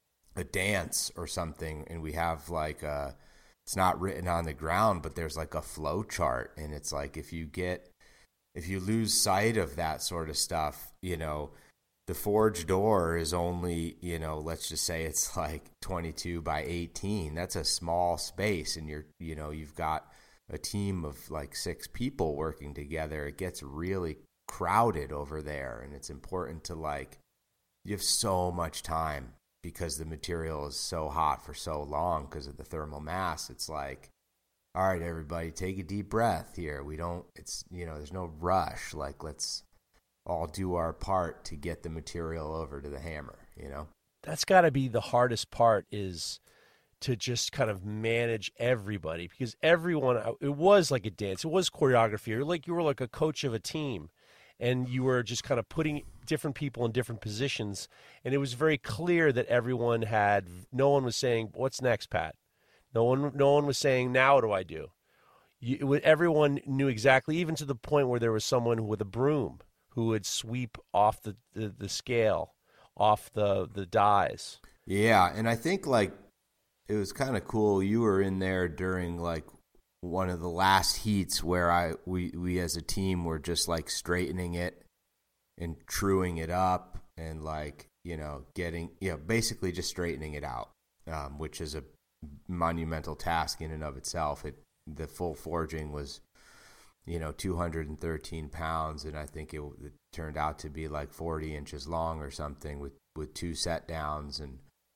a dance or something, and we have like a it's not written on the ground, but there's like a flow chart. And it's like, if you get, if you lose sight of that sort of stuff, you know, the forge door is only, you know, let's just say it's like twenty-two by eighteen. That's a small space. And you're, you know, you've got a team of like six people working together. It gets really crowded over there. And it's important to like, you have so much time. Because the material is so hot for so long because of the thermal mass, it's like, all right, everybody, take a deep breath here. We don't, it's, you know, there's no rush. Like, let's all do our part to get the material over to the hammer, you know? That's got to be the hardest part, is to just kind of manage everybody, because everyone, it was like a dance. It was choreography. You're like, you were like a coach of a team. And you were just kind of putting different people in different positions. And it was very clear that everyone had, no one was saying, what's next, Pat? No one no one was saying, now what do I do? You, it, everyone knew exactly, even to the point where there was someone with a broom who would sweep off the, the, the scale, off the, the dies. Yeah, and I think, like, it was kind of cool. You were in there during, like, one of the last heats where I we, we as a team were just like straightening it and truing it up and like, you know, getting, you know, basically just straightening it out, um, which is a monumental task in and of itself. It the full forging was, you know, two hundred thirteen pounds, and I think it, it turned out to be like forty inches long or something with, with two set downs. And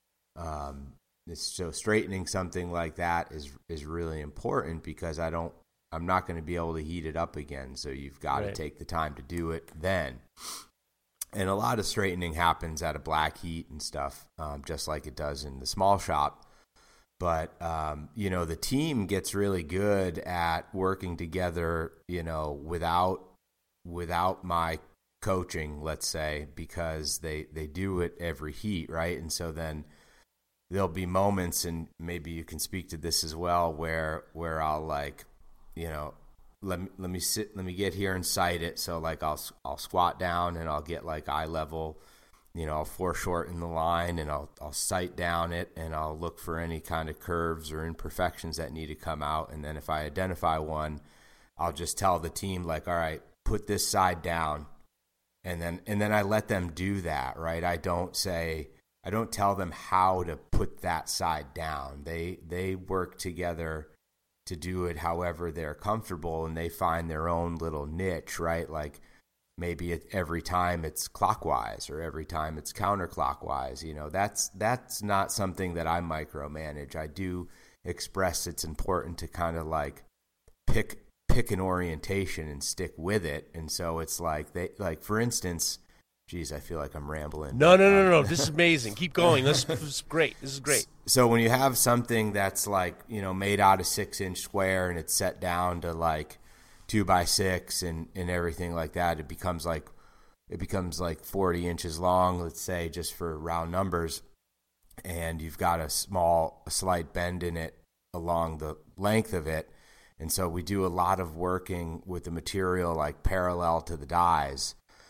um so straightening something like that is is really important, because I don't I'm not going to be able to heat it up again. So you've got Right. to take the time to do it then. And a lot of straightening happens at a black heat and stuff, um, just like it does in the small shop. But um, you know, the team gets really good at working together, you know, without without my coaching, let's say, because they they do it every heat, right? And so then there'll be moments, and maybe you can speak to this as well, where where I'll like, you know, let me let me sit, let me get here and sight it. So like I'll I'll squat down and I'll get like eye level, you know, I'll foreshorten the line, and I'll I'll sight down it, and I'll look for any kind of curves or imperfections that need to come out. And then if I identify one, I'll just tell the team, like, all right, put this side down. And then and then I let them do that, right? I don't say, I don't tell them how to put that side down. They they work together to do it however they're comfortable, and they find their own little niche, right? Like maybe it, every time it's clockwise or every time it's counterclockwise. You know, that's that's not something that I micromanage. I do express it's important to kind of like pick pick an orientation and stick with it. And so it's like they like for instance, geez, I feel like I'm rambling. No, no, no, no, no. This is amazing. Keep going. This, this is great. This is great. So when you have something that's like, you know, made out of six inch square and it's set down to like two by six and, and everything like that, it becomes like it becomes like forty inches long, let's say, just for round numbers. And you've got a small, a slight bend in it along the length of it. And so we do a lot of working with the material like parallel to the dies.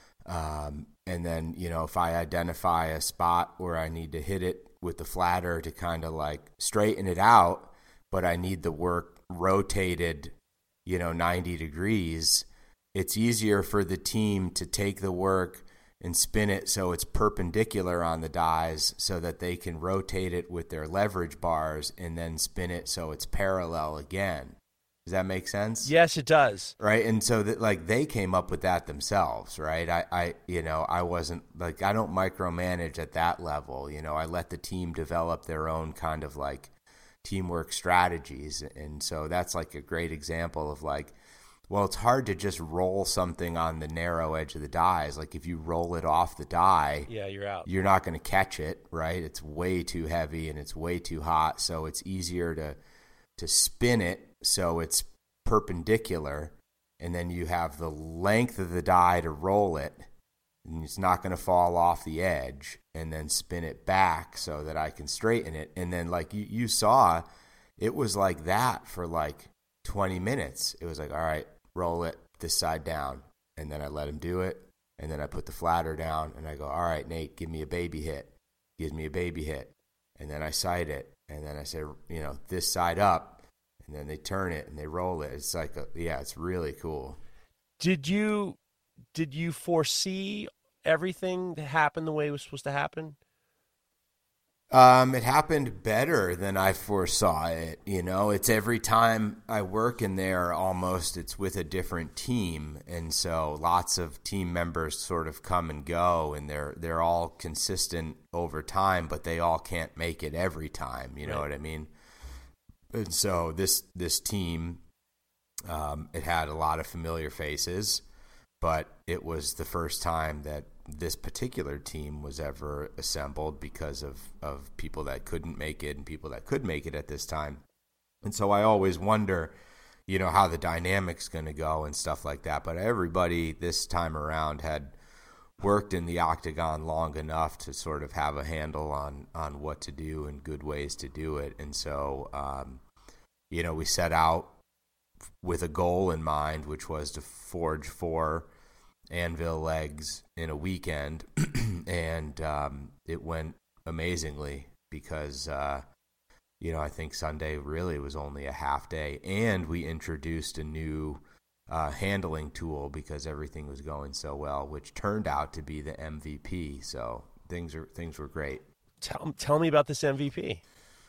Um, and then, you know, if I identify a spot where I need to hit it with the flatter to kind of like straighten it out, but I need the work rotated, you know, ninety degrees, it's easier for the team to take the work and spin it so it's perpendicular on the dies so that they can rotate it with their leverage bars and then spin it so it's parallel again. Does that make sense? Yes, it does. Right. And so that like they came up with that themselves, right? I, I, you know, I wasn't like, I don't micromanage at that level. You know, I let the team develop their own kind of like teamwork strategies. And so that's like a great example of like, well, it's hard to just roll something on the narrow edge of the dies. Like if you roll it off the die, yeah, you're out. You're not going to catch it, right? It's way too heavy and it's way too hot. So it's easier to, to spin it so it's perpendicular, and then you have the length of the die to roll it, and it's not going to fall off the edge, and then spin it back so that I can straighten it. And then like you, you saw, it was like that for like twenty minutes. It was like, all right, roll it this side down, and then I let him do it, and then I put the flatter down, and I go, all right, Nate, give me a baby hit. Gives me a baby hit, and then I sight it, and then I say, you know, this side up. And then they turn it and they roll it. It's like, a, yeah, it's really cool. Did you did you foresee everything that happened the way it was supposed to happen? Um, it happened better than I foresaw it. You know, it's every time I work in there, almost it's with a different team, and so lots of team members sort of come and go, and they're they're all consistent over time, but they all can't make it every time. You know Right. what I mean? And so this this team, um, it had a lot of familiar faces, but it was the first time that this particular team was ever assembled because of, of people that couldn't make it and people that could make it at this time. And so I always wonder, you know, how the dynamic's going to go and stuff like that. But everybody this time around had worked in the octagon long enough to sort of have a handle on, on what to do and good ways to do it. And so, um, you know, we set out with a goal in mind, which was to forge four anvil legs in a weekend. and um, it went amazingly because, uh, you know, I think Sunday really was only a half day. And we introduced a new Uh, handling tool because everything was going so well, which turned out to be the M V P. So things are things were great. Tell tell me about this M V P.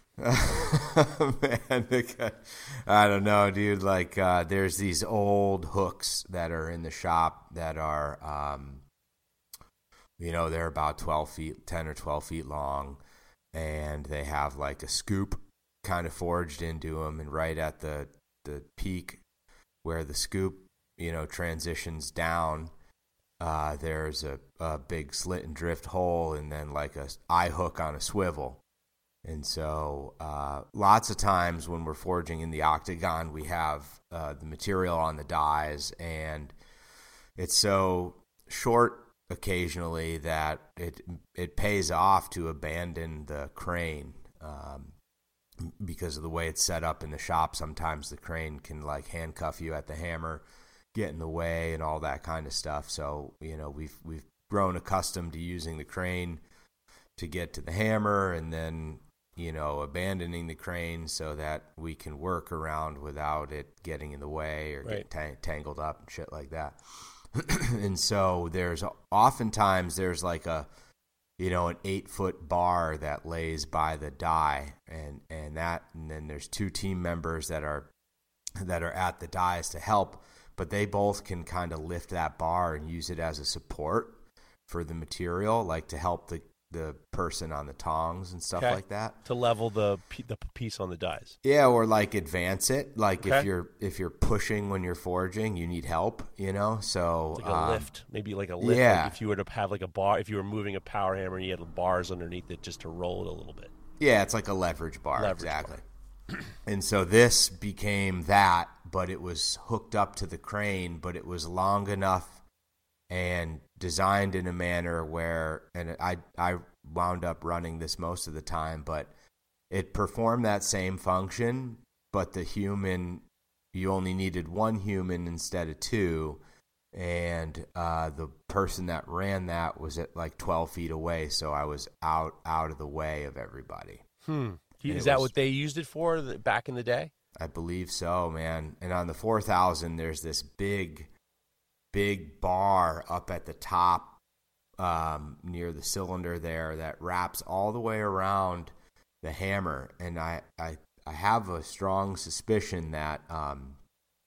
Man, I don't know, dude. Like, uh, there's these old hooks that are in the shop that are, um, you know, they're about twelve feet, ten or twelve feet long, and they have like a scoop kind of forged into them, and right at the the peak where the scoop, you know, transitions down, uh, there's a, a big slit and drift hole and then like a eye hook on a swivel. And so uh, lots of times when we're forging in the octagon, we have uh, the material on the dies, and it's so short occasionally that it it pays off to abandon the crane. Um, because of the way it's set up in the shop, sometimes the crane can like handcuff you at the hammer, get in the way and all that kind of stuff. So, you know, we've, we've grown accustomed to using the crane to get to the hammer. And then you know, abandoning the crane so that we can work around without it getting in the way or Right. get ta- tangled up and shit like that. And so there's oftentimes there's like a, you know, an eight foot bar that lays by the die, and, and that, and then there's two team members that are, that are at the dies to help, but they both can kind of lift that bar and use it as a support for the material, like to help the, the person on the tongs and stuff Okay. like that. To level the p- the piece on the dies. Yeah, or like advance it. Like Okay. if you're if you're pushing when you're forging, you need help, you know. So Like a um, lift, maybe like a lift. yeah. Like if you were to have like a bar, if you were moving a power hammer and you had bars underneath it just to roll it a little bit. Yeah, it's like a leverage bar, Leverage exactly. And so this became that, but it was hooked up to the crane, but it was long enough and designed in a manner where, and I I wound up running this most of the time, but it performed that same function, but the human, you only needed one human instead of two, and uh, the person that ran that was at like twelve feet away, so I was out out of the way of everybody. Hmm. And Is it that was- what they used it for the, back in the day? I believe so, man. And on the four thousand, there's this big, big bar up at the top um, near the cylinder there that wraps all the way around the hammer. And I, I, I have a strong suspicion that um,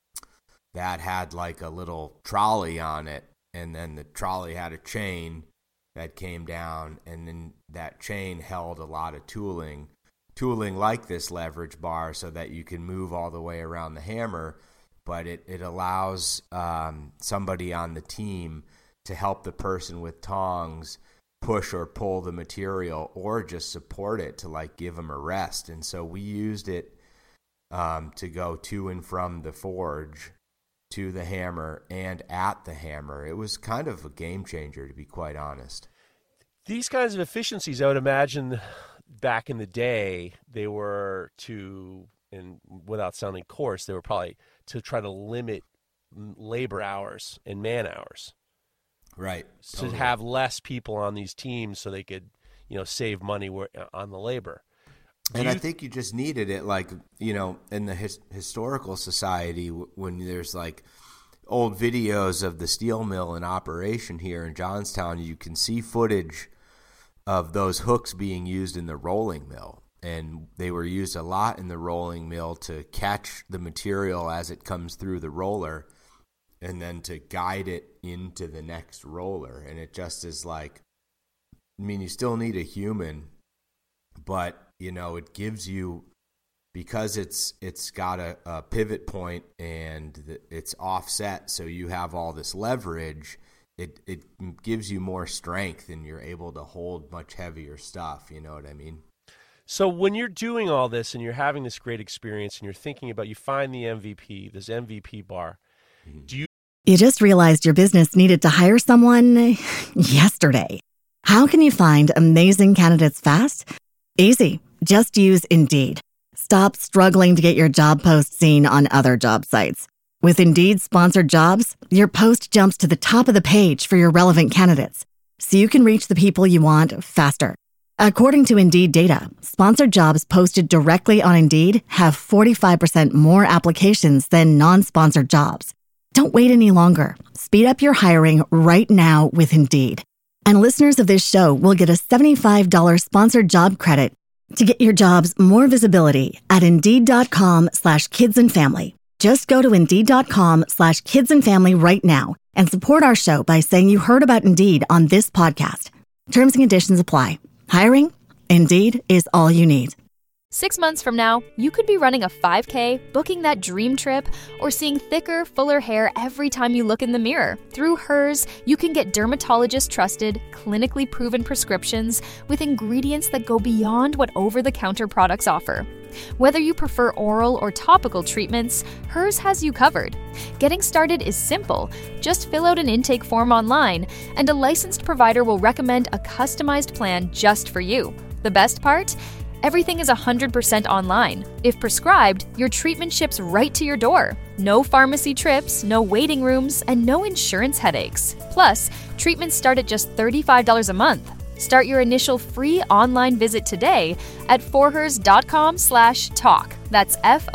that had like a little trolley on it, and then the trolley had a chain that came down, and then that chain held a lot of tooling. Tooling like this leverage bar so that you can move all the way around the hammer, but it, it allows um, somebody on the team to help the person with tongs push or pull the material or just support it to like give them a rest. And so we used it um, to go to and from the forge to the hammer and at the hammer. It was kind of a game changer, to be quite honest. These kinds of efficiencies, I would imagine back in the day, they were to, and without sounding coarse, they were probably to try to limit labor hours and man hours. Right. To Totally. have less people on these teams so they could, you know, save money where, on the labor. Do And you I think you just needed it, like, you know, in the his, historical society, w- when there's like old videos of the steel mill in operation here in Johnstown, you can see footage of those hooks being used in the rolling mill. And they were used a lot in the rolling mill to catch the material as it comes through the roller and then to guide it into the next roller. And it just is like, I mean, you still need a human, but, you know, it gives you, because it's it's got a, a pivot point and the, it's offset, so you have all this leverage, it, it gives you more strength and you're able to hold much heavier stuff, you know what I mean? So when you're doing all this and you're having this great experience and you're thinking about, you find the M V P, this M V P bar, do you You just realized your business needed to hire someone yesterday. How can you find amazing candidates fast? Easy. Just use Indeed. Stop struggling to get your job post seen on other job sites. With Indeed sponsored jobs, your post jumps to the top of the page for your relevant candidates, so you can reach the people you want faster. According to Indeed data, sponsored jobs posted directly on Indeed have forty-five percent more applications than non-sponsored jobs. Don't wait any longer. Speed up your hiring right now with Indeed. And listeners of this show will get a seventy-five dollars sponsored job credit to get your jobs more visibility at Indeed.com slash kids and family. Just go to Indeed.com slash kids and family right now and support our show by saying you heard about Indeed on this podcast. Terms and conditions apply. Hiring? Indeed is all you need. Six months from now, you could be running a five K, booking that dream trip, or seeing thicker, fuller hair every time you look in the mirror. Through Hers, you can get dermatologist-trusted, clinically proven prescriptions with ingredients that go beyond what over-the-counter products offer. Whether you prefer oral or topical treatments, Hers has you covered. Getting started is simple. Just fill out an intake form online, and a licensed provider will recommend a customized plan just for you. The best part? Everything is one hundred percent online. If prescribed, your treatment ships right to your door. No pharmacy trips, no waiting rooms, and no insurance headaches. Plus, treatments start at just thirty-five dollars a month. Start your initial free online visit today at forhers.com slash talk. That's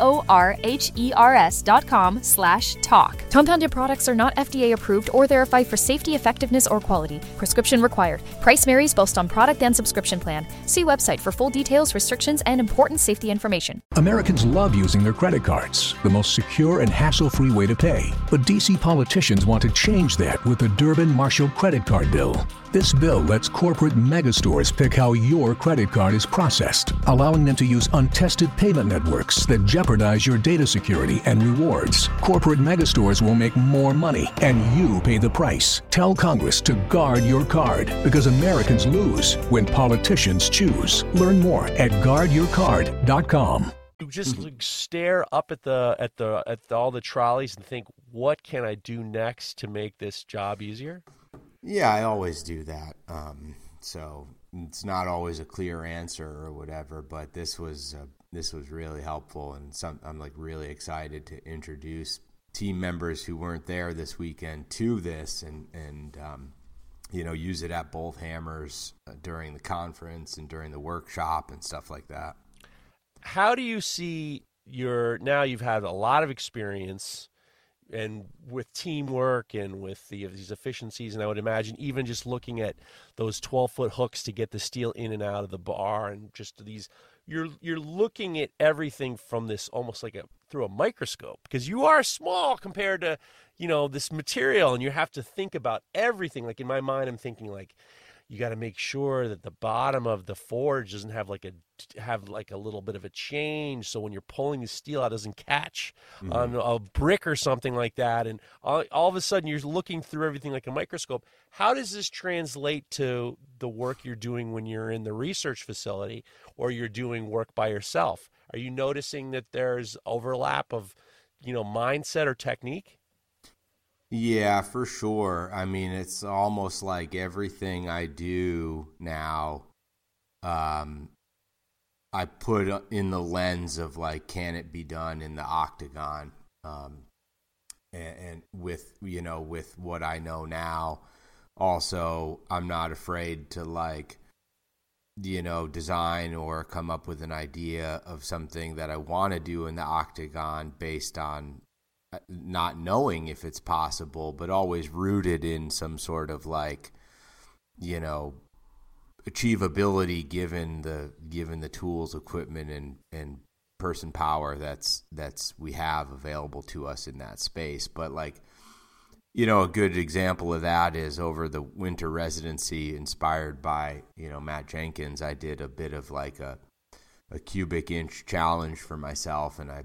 F-O-R-H-E-R-S dot com slash talk. Compounded products are not F D A approved or verified for safety, effectiveness, or quality. Prescription required. Price varies based on product and subscription plan. See website for full details, restrictions, and important safety information. Americans love using their credit cards, the most secure and hassle-free way to pay. But D C politicians want to change that with the Durbin-Marshall credit card bill. This bill lets corporate megastores pick how your credit card is processed, allowing them to use untested payment networks that jeopardize your data security and rewards. Corporate megastores will make more money, and you pay the price. Tell Congress to guard your card, because Americans lose when politicians choose. Learn more at guard your card dot com. You just like, stare up at the at the at the, all the trolleys and think, what can I do next to make this job easier? Yeah, I always do that. Um, so it's not always a clear answer or whatever, but this was uh, this was really helpful, and some, I'm like really excited to introduce team members who weren't there this weekend to this, and and um, you know, use it at both Hammers uh, during the conference and during the workshop and stuff like that. How do you see your now? You've had a lot of experience. And with teamwork and with the, these efficiencies, and I would imagine even just looking at those twelve-foot hooks to get the steel in and out of the bar, and just these, you're you're looking at everything from this almost like a through a microscope, because you are small compared to, you know, this material, and you have to think about everything. Like in my mind, I'm thinking like, you got to make sure that the bottom of the forge doesn't have like a have like a little bit of a change, so when you're pulling the steel out, it doesn't catch mm-hmm. on a brick or something like that. And all, all of a sudden, you're looking through everything like a microscope. How does this translate to the work you're doing when you're in the research facility or you're doing work by yourself? Are you noticing that there's overlap of, you know, mindset or technique? Yeah, for sure. I mean, it's almost like everything I do now, um, I put in the lens of like, can it be done in the octagon? Um, and, and with, you know, with what I know now, also, I'm not afraid to like, you know, design or come up with an idea of something that I want to do in the octagon based on not knowing if it's possible, but always rooted in some sort of like, you know, achievability given the given the tools, equipment, and and person power that's that's we have available to us in that space. But like, you know, a good example of that is over the winter residency, inspired by, you know, Matt Jenkins, I did a bit of like a a cubic inch challenge for myself, and I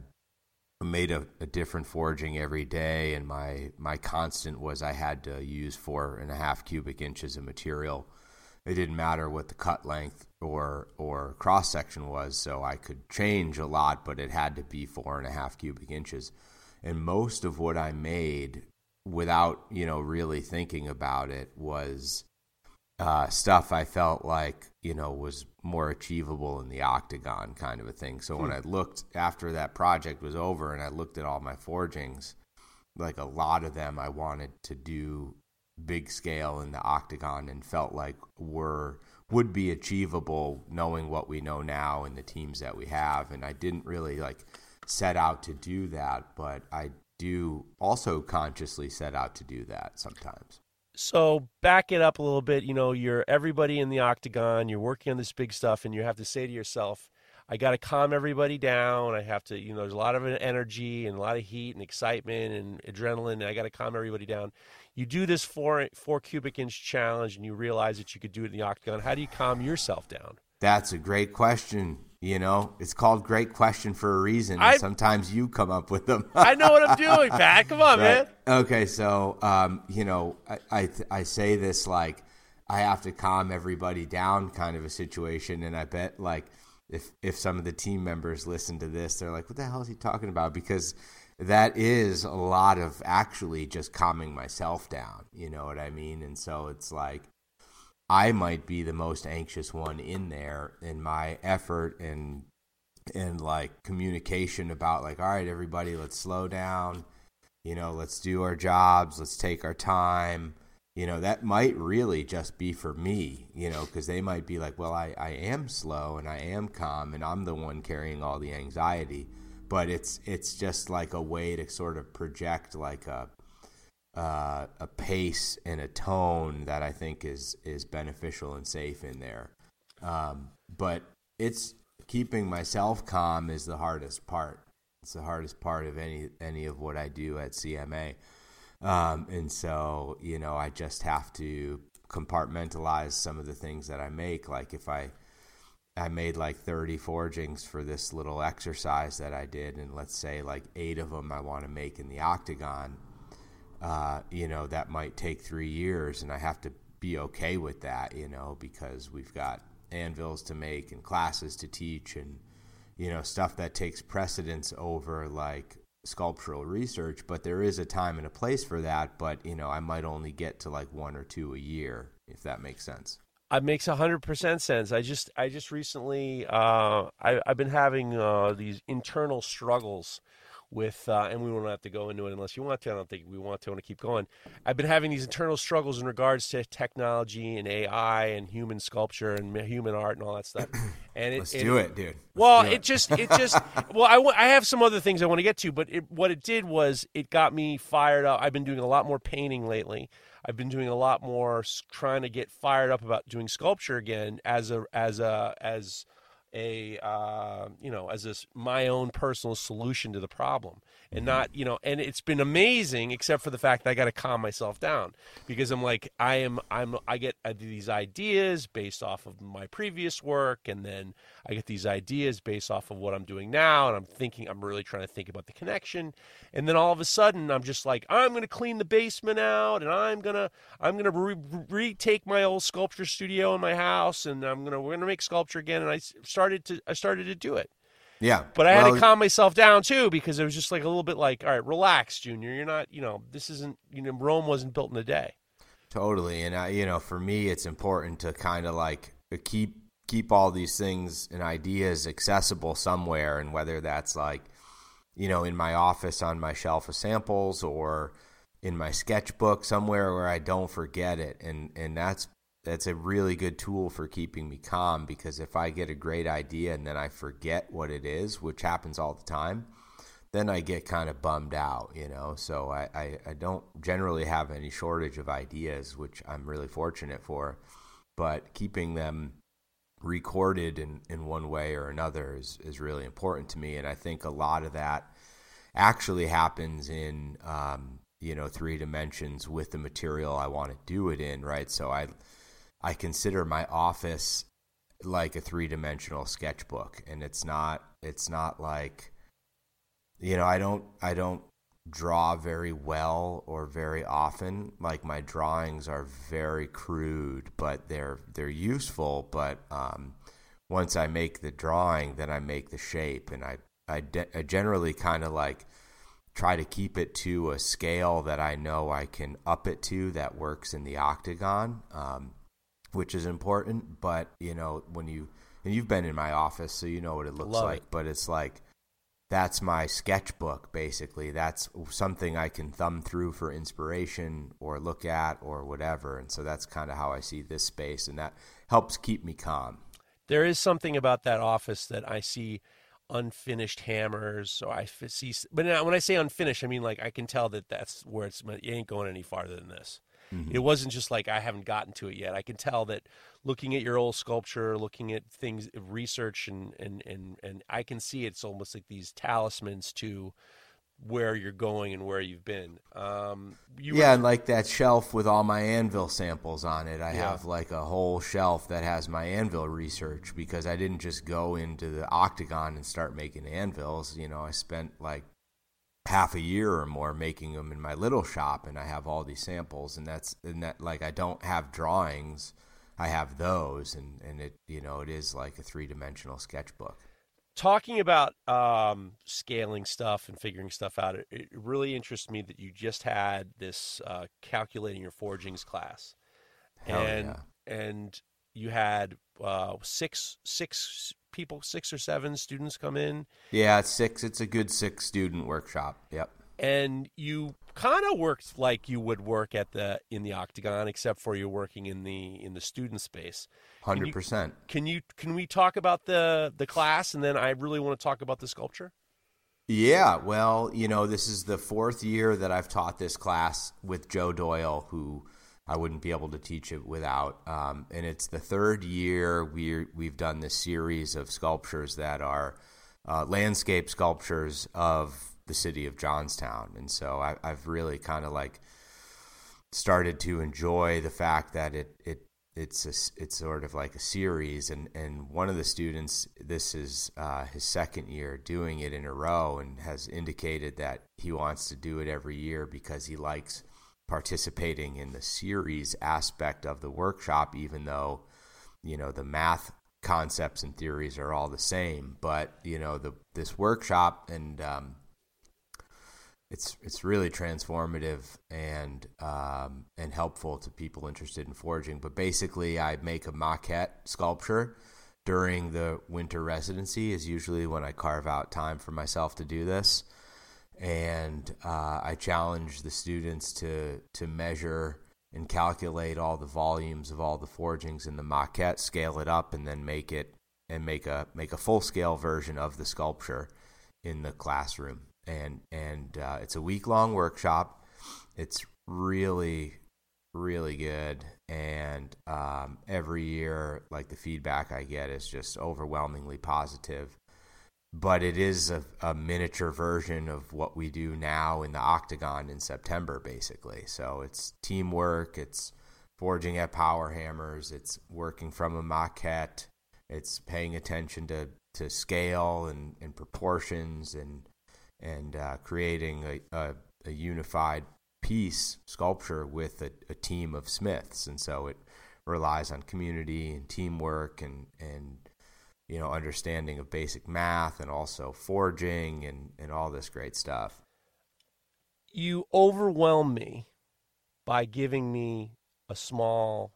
made a, a different forging every day, and my my constant was I had to use four and a half cubic inches of material. It didn't matter what the cut length or or cross section was, so I could change a lot, but it had to be four and a half cubic inches. And most of what I made, without, you know, really thinking about it, was uh, stuff I felt like, you know, was more achievable in the octagon, kind of a thing. So hmm. when I looked after that project was over and I looked at all my forgings, like a lot of them I wanted to do big scale in the octagon, and felt like were would be achievable knowing what we know now and the teams that we have. And I didn't really like set out to do that, but I do also consciously set out to do that sometimes. So back it up a little bit. You know, you're everybody in the octagon, you're working on this big stuff, and you have to say to yourself, I got to calm everybody down. I have to, you know, there's a lot of energy and a lot of heat and excitement and adrenaline, and I got to calm everybody down. You do this four, four cubic inch challenge, and you realize that you could do it in the octagon. How do you calm yourself down? That's a great question. You know, it's called Great Question for a reason. And sometimes you come up with them. I know what I'm doing, Pat. Come on, right. man. Okay, so, um, you know, I, I I say this like I have to calm everybody down kind of a situation. And I bet, like, if, if some of the team members listen to this, they're like, what the hell is he talking about? Because that is a lot of actually just calming myself down. You know what I mean? And so it's like, I might be the most anxious one in there, in my effort and and like communication about like, all right, everybody, let's slow down, you know, let's do our jobs, let's take our time, you know, that might really just be for me, you know, because they might be like, well, I, I am slow and I am calm and I'm the one carrying all the anxiety. But it's it's just like a way to sort of project like a uh, a pace and a tone that I think is is beneficial and safe in there. Um, but it's keeping myself calm is the hardest part. It's the hardest part of any any of what I do at C M A. Um, and so, you know, I just have to compartmentalize some of the things that I make. Like if I I made like thirty forgings for this little exercise that I did, and let's say like eight of them I want to make in the octagon, uh, you know, that might take three years, and I have to be okay with that, you know, because we've got anvils to make and classes to teach and, you know, stuff that takes precedence over like sculptural research. But there is a time and a place for that, but, you know, I might only get to like one or two a year, if that makes sense. It makes one hundred percent sense. I just I just recently, uh, I, I've been having uh, these internal struggles with, uh, and we won't have to go into it unless you want to. I don't think we want to. I want to keep going. I've been having these internal struggles in regards to technology and A I and human sculpture and human art and all that stuff. And it, Let's it, do it, dude. Let's well, do it. it just, it just, well, I, w- I have some other things I want to get to, but it, what it did was it got me fired up. I've been doing a lot more painting lately. I've been doing a lot more trying to get fired up about doing sculpture again as a as a as a uh, you know as a, my own personal solution to the problem, and not you know and it's been amazing except for the fact that I got to calm myself down, because I'm like I am I'm I get these ideas based off of my previous work, and then I get these ideas based off of what I'm doing now, and I'm thinking I'm really trying to think about the connection, and then all of a sudden I'm just like I'm going to clean the basement out, and I'm gonna I'm gonna re- retake my old sculpture studio in my house, and I'm gonna we're gonna make sculpture again, and I started to I started to do it. Yeah, but I had well, to calm myself down too, because it was just like a little bit like, all right, relax, Junior. You're not, you know, this isn't, you know, Rome wasn't built in a day. Totally, and I, you know, for me, it's important to kind of like keep keep all these things and ideas accessible somewhere, and whether that's like, you know, in my office on my shelf of samples or in my sketchbook somewhere where I don't forget it, and and that's that's a really good tool for keeping me calm, because if I get a great idea and then I forget what it is, which happens all the time, then I get kind of bummed out, you know. So I, I, I don't generally have any shortage of ideas, which I'm really fortunate for, but keeping them recorded in, in one way or another is, is really important to me. And I think a lot of that actually happens in, um, you know, three dimensions with the material I want to do it in, right? So I I consider my office like a three-dimensional sketchbook, and it's not it's not like, you know, I don't I don't draw very well or very often. Like my drawings are very crude, but they're they're useful. But um, once I make the drawing, then I make the shape, and I I, de- I generally kind of like try to keep it to a scale that I know I can up it to that works in the octagon. Um, which is important, but, you know, when you, and you've been in my office, so you know what it looks Love like, it. But it's like, that's my sketchbook, basically. That's something I can thumb through for inspiration or look at or whatever, and so that's kind of how I see this space, and that helps keep me calm. There is something about that office that I see unfinished hammers, or I see, but when I say unfinished, I mean like I can tell that that's where it's, it ain't going any farther than this. Mm-hmm. It wasn't just like I haven't gotten to it yet. I can tell that looking at your old sculpture, looking at things, research, and and and, and I can see it's almost like these talismans to where you're going and where you've been. Um, you yeah, were... and like that shelf with all my anvil samples on it. I yeah. have like a whole shelf that has my anvil research, because I didn't just go into the octagon and start making anvils. You know, I spent like half a year or more making them in my little shop, and I have all these samples, and that's and that like I don't have drawings, I have those, and and it, you know, it is like a three-dimensional sketchbook. Talking about um, scaling stuff and figuring stuff out, it, it really interests me that you just had this uh, calculating your forgings class. Hell and yeah. and you had uh, six six people, six or seven students come in. Yeah, it's six. It's a good six student workshop. Yep. and you kind of worked like you would work at the in the Octagon, except for you're working in the in the student space. one hundred percent. Can you can we talk about the the class, and then I really want to talk about the sculpture? Yeah, well, you know, this is the fourth year that I've taught this class with Joe Doyle, who I wouldn't be able to teach it without. Um, and it's the third year we we've done this series of sculptures that are uh, landscape sculptures of the city of Johnstown. And so I, I've really kind of like started to enjoy the fact that it it it's a, it's sort of like a series. And, and one of the students, this is uh, his second year doing it in a row, and has indicated that he wants to do it every year because he likes participating in the series aspect of the workshop, even though, you know, the math concepts and theories are all the same. But, you know, the this workshop, and um, it's it's really transformative and um, and helpful to people interested in forging. But basically, I make a maquette sculpture during the winter residency, is usually when I carve out time for myself to do this. And uh, I challenge the students to to measure and calculate all the volumes of all the forgings in the maquette, scale it up, and then make it and make a make a full scale version of the sculpture in the classroom. And and uh, it's a week long workshop. It's really really good, and um, every year, like, the feedback I get is just overwhelmingly positive. But it is a, a miniature version of what we do now in the Octagon in September, basically. So it's teamwork, it's forging at power hammers, it's working from a maquette, it's paying attention to, to scale and, and proportions, and and uh, creating a, a, a unified piece, sculpture, with a, a team of smiths. And so it relies on community and teamwork and, and you know, understanding of basic math, and also forging and, and all this great stuff. You overwhelm me by giving me a small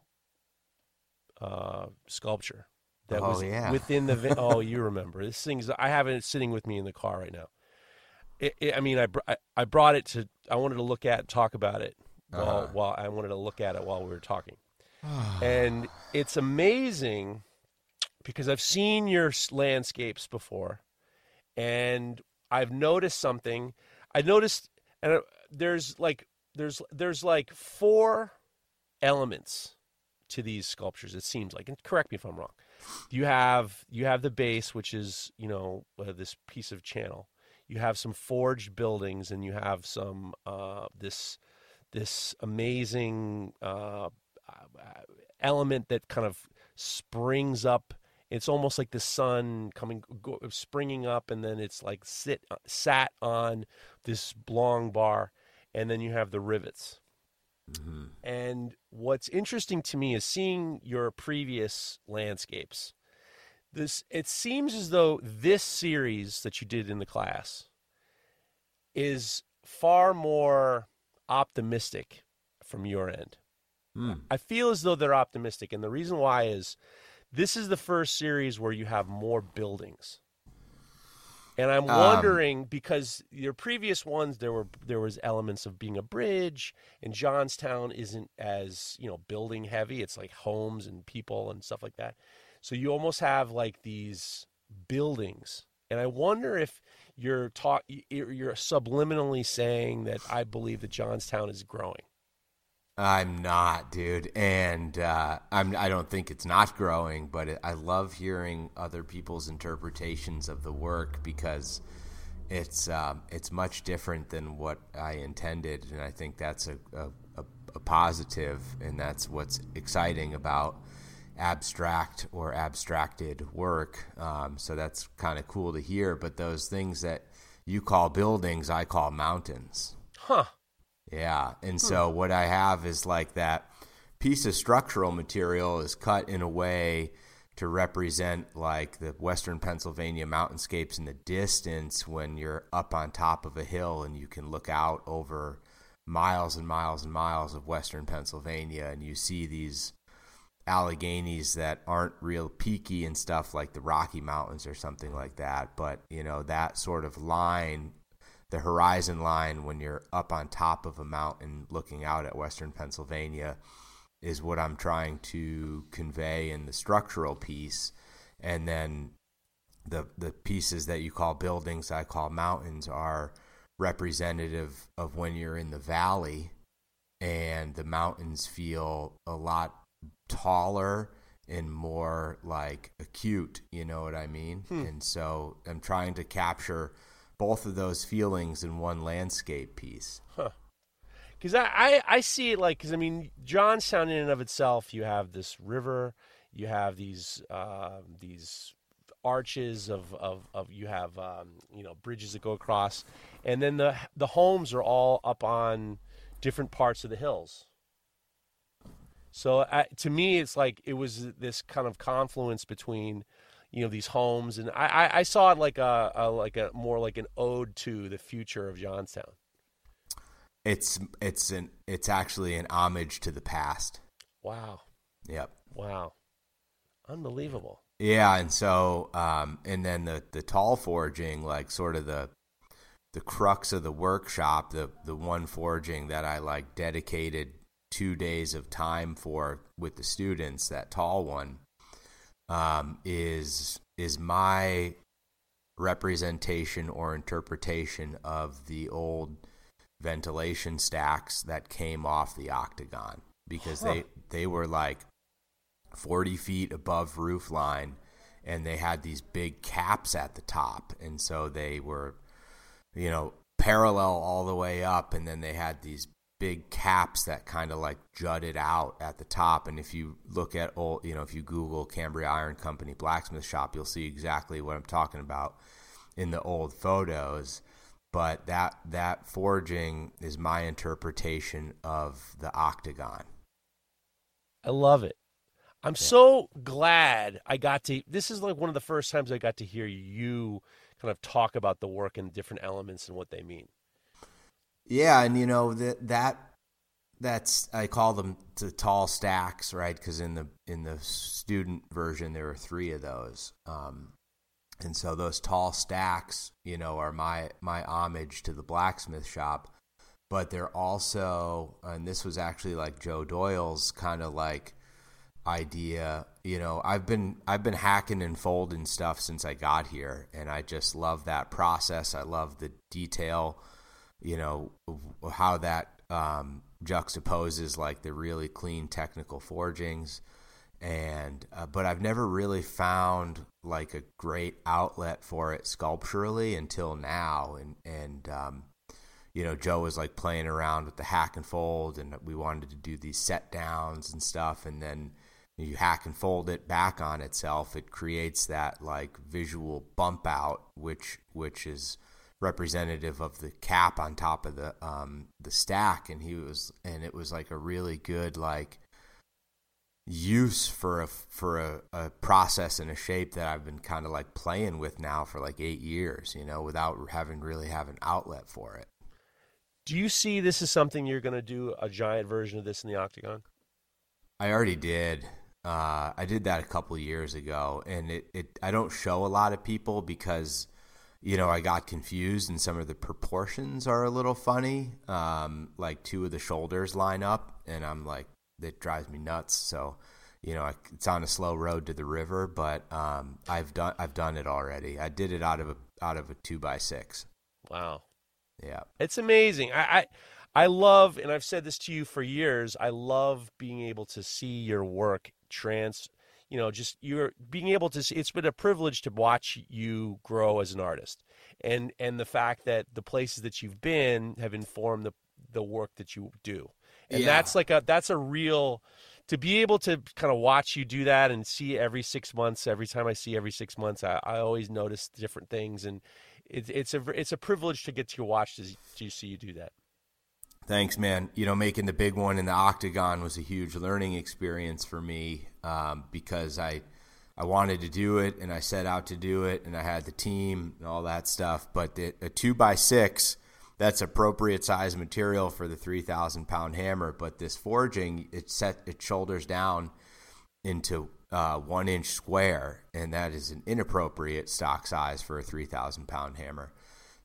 uh, sculpture that oh, was yeah. within the. Vi- oh, you remember this thing's? I have it sitting with me in the car right now. It, it, I mean, I, br- I I brought it to. I wanted to look at and talk about it while Uh-huh. while I wanted to look at it while we were talking, and it's amazing. Because I've seen your landscapes before, and I've noticed something. I noticed, and there's like there's there's like four elements to these sculptures. It seems like, and correct me if I'm wrong. You have you have the base, which is, you know, uh, this piece of channel. You have some forged buildings, and you have some uh, this this amazing uh, element that kind of springs up. It's almost like the sun coming, go, springing up, and then it's like sit sat on this long bar, and then you have the rivets. Mm-hmm. And what's interesting to me is seeing your previous landscapes. This it seems as though this series that you did in the class is far more optimistic from your end. Mm. I feel as though they're optimistic, and the reason why is, this is the first series where you have more buildings. And I'm wondering, um, because your previous ones, there were there was elements of being a bridge, and Johnstown isn't as, you know, building heavy. It's like homes and people and stuff like that. So you almost have like these buildings. And I wonder if you're talk you're subliminally saying that I believe that Johnstown is growing. I'm not, dude, and uh, I'm. I don't think it's not growing, but it, I love hearing other people's interpretations of the work, because it's um, it's much different than what I intended, and I think that's a, a, a positive, and that's what's exciting about abstract or abstracted work. Um, so that's kind of cool to hear. But those things that you call buildings, I call mountains. Huh. Yeah, and so what I have is like that piece of structural material is cut in a way to represent like the Western Pennsylvania mountainscapes in the distance, when you're up on top of a hill and you can look out over miles and miles and miles of Western Pennsylvania, and you see these Alleghenies that aren't real peaky and stuff like the Rocky Mountains or something like that. But, you know, that sort of line the horizon line when you're up on top of a mountain looking out at Western Pennsylvania is what I'm trying to convey in the structural piece. And then the the pieces that you call buildings, I call mountains, are representative of when you're in the valley, and the mountains feel a lot taller and more like acute, you know what I mean? Hmm. And so I'm trying to capture both of those feelings in one landscape piece. Huh. Because I, I, I see it like, because I mean, Johnstown in and of itself, you have this river, you have these uh, these arches of, of, of you have, um, you know, bridges that go across, and then the the homes are all up on different parts of the hills. So uh, to me, it's like it was this kind of confluence between, you know, these homes, and I, I, I saw it like a, a like a more like an ode to the future of Johnstown. It's it's an it's actually an homage to the past. Wow. Yep. Wow. Unbelievable. Yeah, and so um, and then the the tall forging, like sort of the the crux of the workshop, the the one forging that I like dedicated two days of time for with the students, that tall one, um, is is my representation or interpretation of the old ventilation stacks that came off the octagon, because huh. they they were like forty feet above roof line, and they had these big caps at the top, and so they were, you know, parallel all the way up, and then they had these big caps that kind of like jutted out at the top. And if you look at old, you know, if you Google Cambria Iron Company blacksmith shop, you'll see exactly what I'm talking about in the old photos. But that that forging is my interpretation of the octagon. I love it. I'm yeah. so glad I got to, this is like one of the first times I got to hear you kind of talk about the work and different elements and what they mean. Yeah, and you know that that that's I call them the tall stacks, right? Because in the in the student version there are three of those, um, and so those tall stacks, you know, are my my homage to the blacksmith shop. But they're also, and this was actually like Joe Doyle's kind of like idea. You know, I've been I've been hacking and folding stuff since I got here, and I just love that process. I love the detail. You know, how that um, juxtaposes like the really clean technical forgings. And, uh, but I've never really found like a great outlet for it sculpturally until now. And, and, um, you know, Joe was like playing around with the hack and fold, and we wanted to do these set downs and stuff. And then you hack and fold it back on itself. It creates that like visual bump out, which, which is representative of the cap on top of the um the stack. And he was and it was like a really good like use for a for a, a process and a shape that I've been kind of like playing with now for like eight years, you know, without having really have an outlet for it. Do you see this as something you're going to do a giant version of this in the octagon? I already did. uh I did that a couple of years ago, and it, it I don't show a lot of people because, you know, I got confused, and some of the proportions are a little funny. Um, like two of the shoulders line up, and I'm like, that drives me nuts. So, you know, I, it's on a slow road to the river, but um, I've done I've done it already. I did it out of a out of a two by six. Wow. Yeah, it's amazing. I, I I love, and I've said this to you for years, I love being able to see your work trans. You know, just you're being able to see, it's been a privilege to watch you grow as an artist, and and the fact that the places that you've been have informed the the work that you do. And yeah. that's like a that's a real, to be able to kind of watch you do that and see every six months, every time I see every six months, I, I always notice different things, and it's it's a it's a privilege to get to watch to, to see you do that. Thanks, man. You know, making the big one in the octagon was a huge learning experience for me, um, because I I wanted to do it, and I set out to do it, and I had the team and all that stuff. But the, a two by six, that's appropriate size material for the three thousand pound hammer. But this forging, it set its shoulders down into uh, one inch square, and that is an inappropriate stock size for a three thousand pound hammer.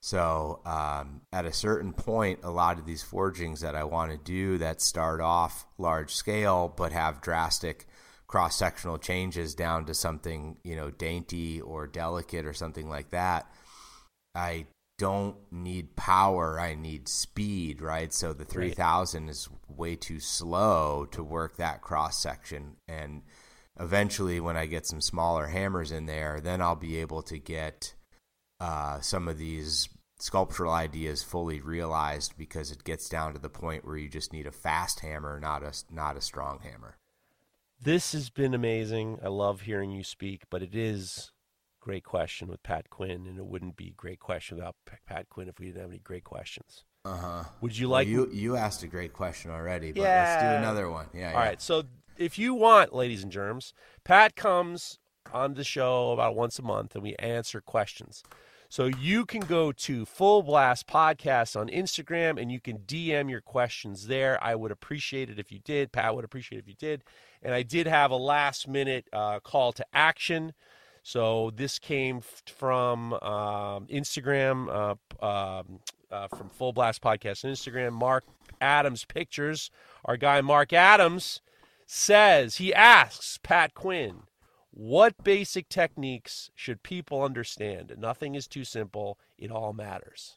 So um, at a certain point, a lot of these forgings that I want to do that start off large scale but have drastic cross-sectional changes down to something, you know, dainty or delicate or something like that, I don't need power, I need speed, right? So the three thousand is way too slow to work that cross-section. And eventually when I get some smaller hammers in there, then I'll be able to get Uh, some of these sculptural ideas fully realized, because it gets down to the point where you just need a fast hammer, not a not a strong hammer. This has been amazing. I love hearing you speak, but it is a great question with Pat Quinn, and it wouldn't be a great question without Pat Quinn if we didn't have any great questions. Uh huh. Would you well, like? You you asked a great question already, but yeah. let's do another one. Yeah. All yeah. right. So if you want, ladies and germs, Pat comes on the show about once a month, and we answer questions. So you can go to Full Blast Podcast on Instagram, and you can D M your questions there. I would appreciate it if you did. Pat would appreciate it if you did. And I did have a last-minute uh, call to action. So this came f- from um, Instagram, uh, um, uh, from Full Blast Podcast on Instagram. Mark Adams Pictures, our guy Mark Adams, says, he asks Pat Quinn, what basic techniques should people understand? Nothing is too simple. It all matters.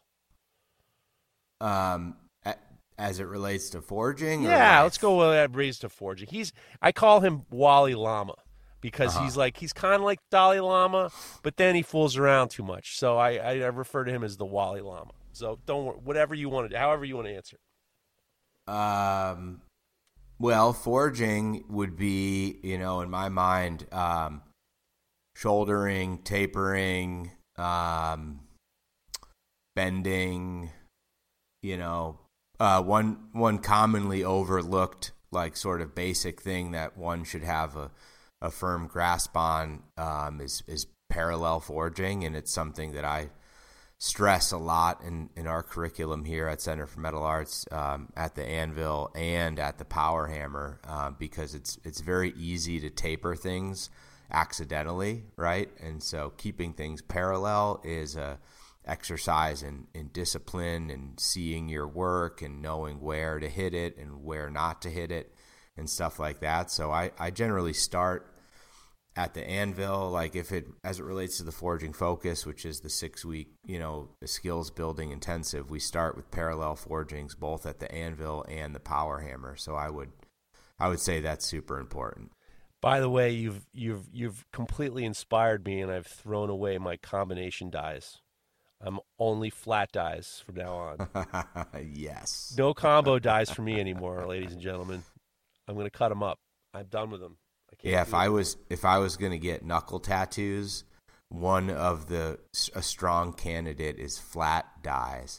Um, as it relates to forging? Yeah, or let's go with that raised to forging. He's, I call him Wally Lama because uh-huh. he's like, he's kind of like Dalai Lama, but then he fools around too much. So I, I refer to him as the Wally Lama. So don't worry, whatever you want to, however you want to answer. Um, Well, forging would be, you know, in my mind, um, shouldering, tapering, um, bending, you know, uh, one one commonly overlooked, like, sort of basic thing that one should have a, a firm grasp on um, is, is parallel forging, and it's something that I stress a lot in, in our curriculum here at Center for Metal Arts, um, at the Anvil and at the Power Hammer, uh, because it's it's very easy to taper things accidentally, right? And so keeping things parallel is a exercise in, in discipline and seeing your work and knowing where to hit it and where not to hit it and stuff like that. So I, I generally start at the Anvil, like if it, as it relates to the Forging Focus, which is the six week, you know, skills building intensive, we start with parallel forgings, both at the Anvil and the Power Hammer. So I would, I would say that's super important. By the way, you've, you've, you've completely inspired me, and I've thrown away my combination dies. I'm only flat dies from now on. Yes. No combo dies for me anymore, ladies and gentlemen. I'm going to cut them up. I'm done with them. Yeah, if I was if I was going to get knuckle tattoos, one of the a strong candidate is flat dies.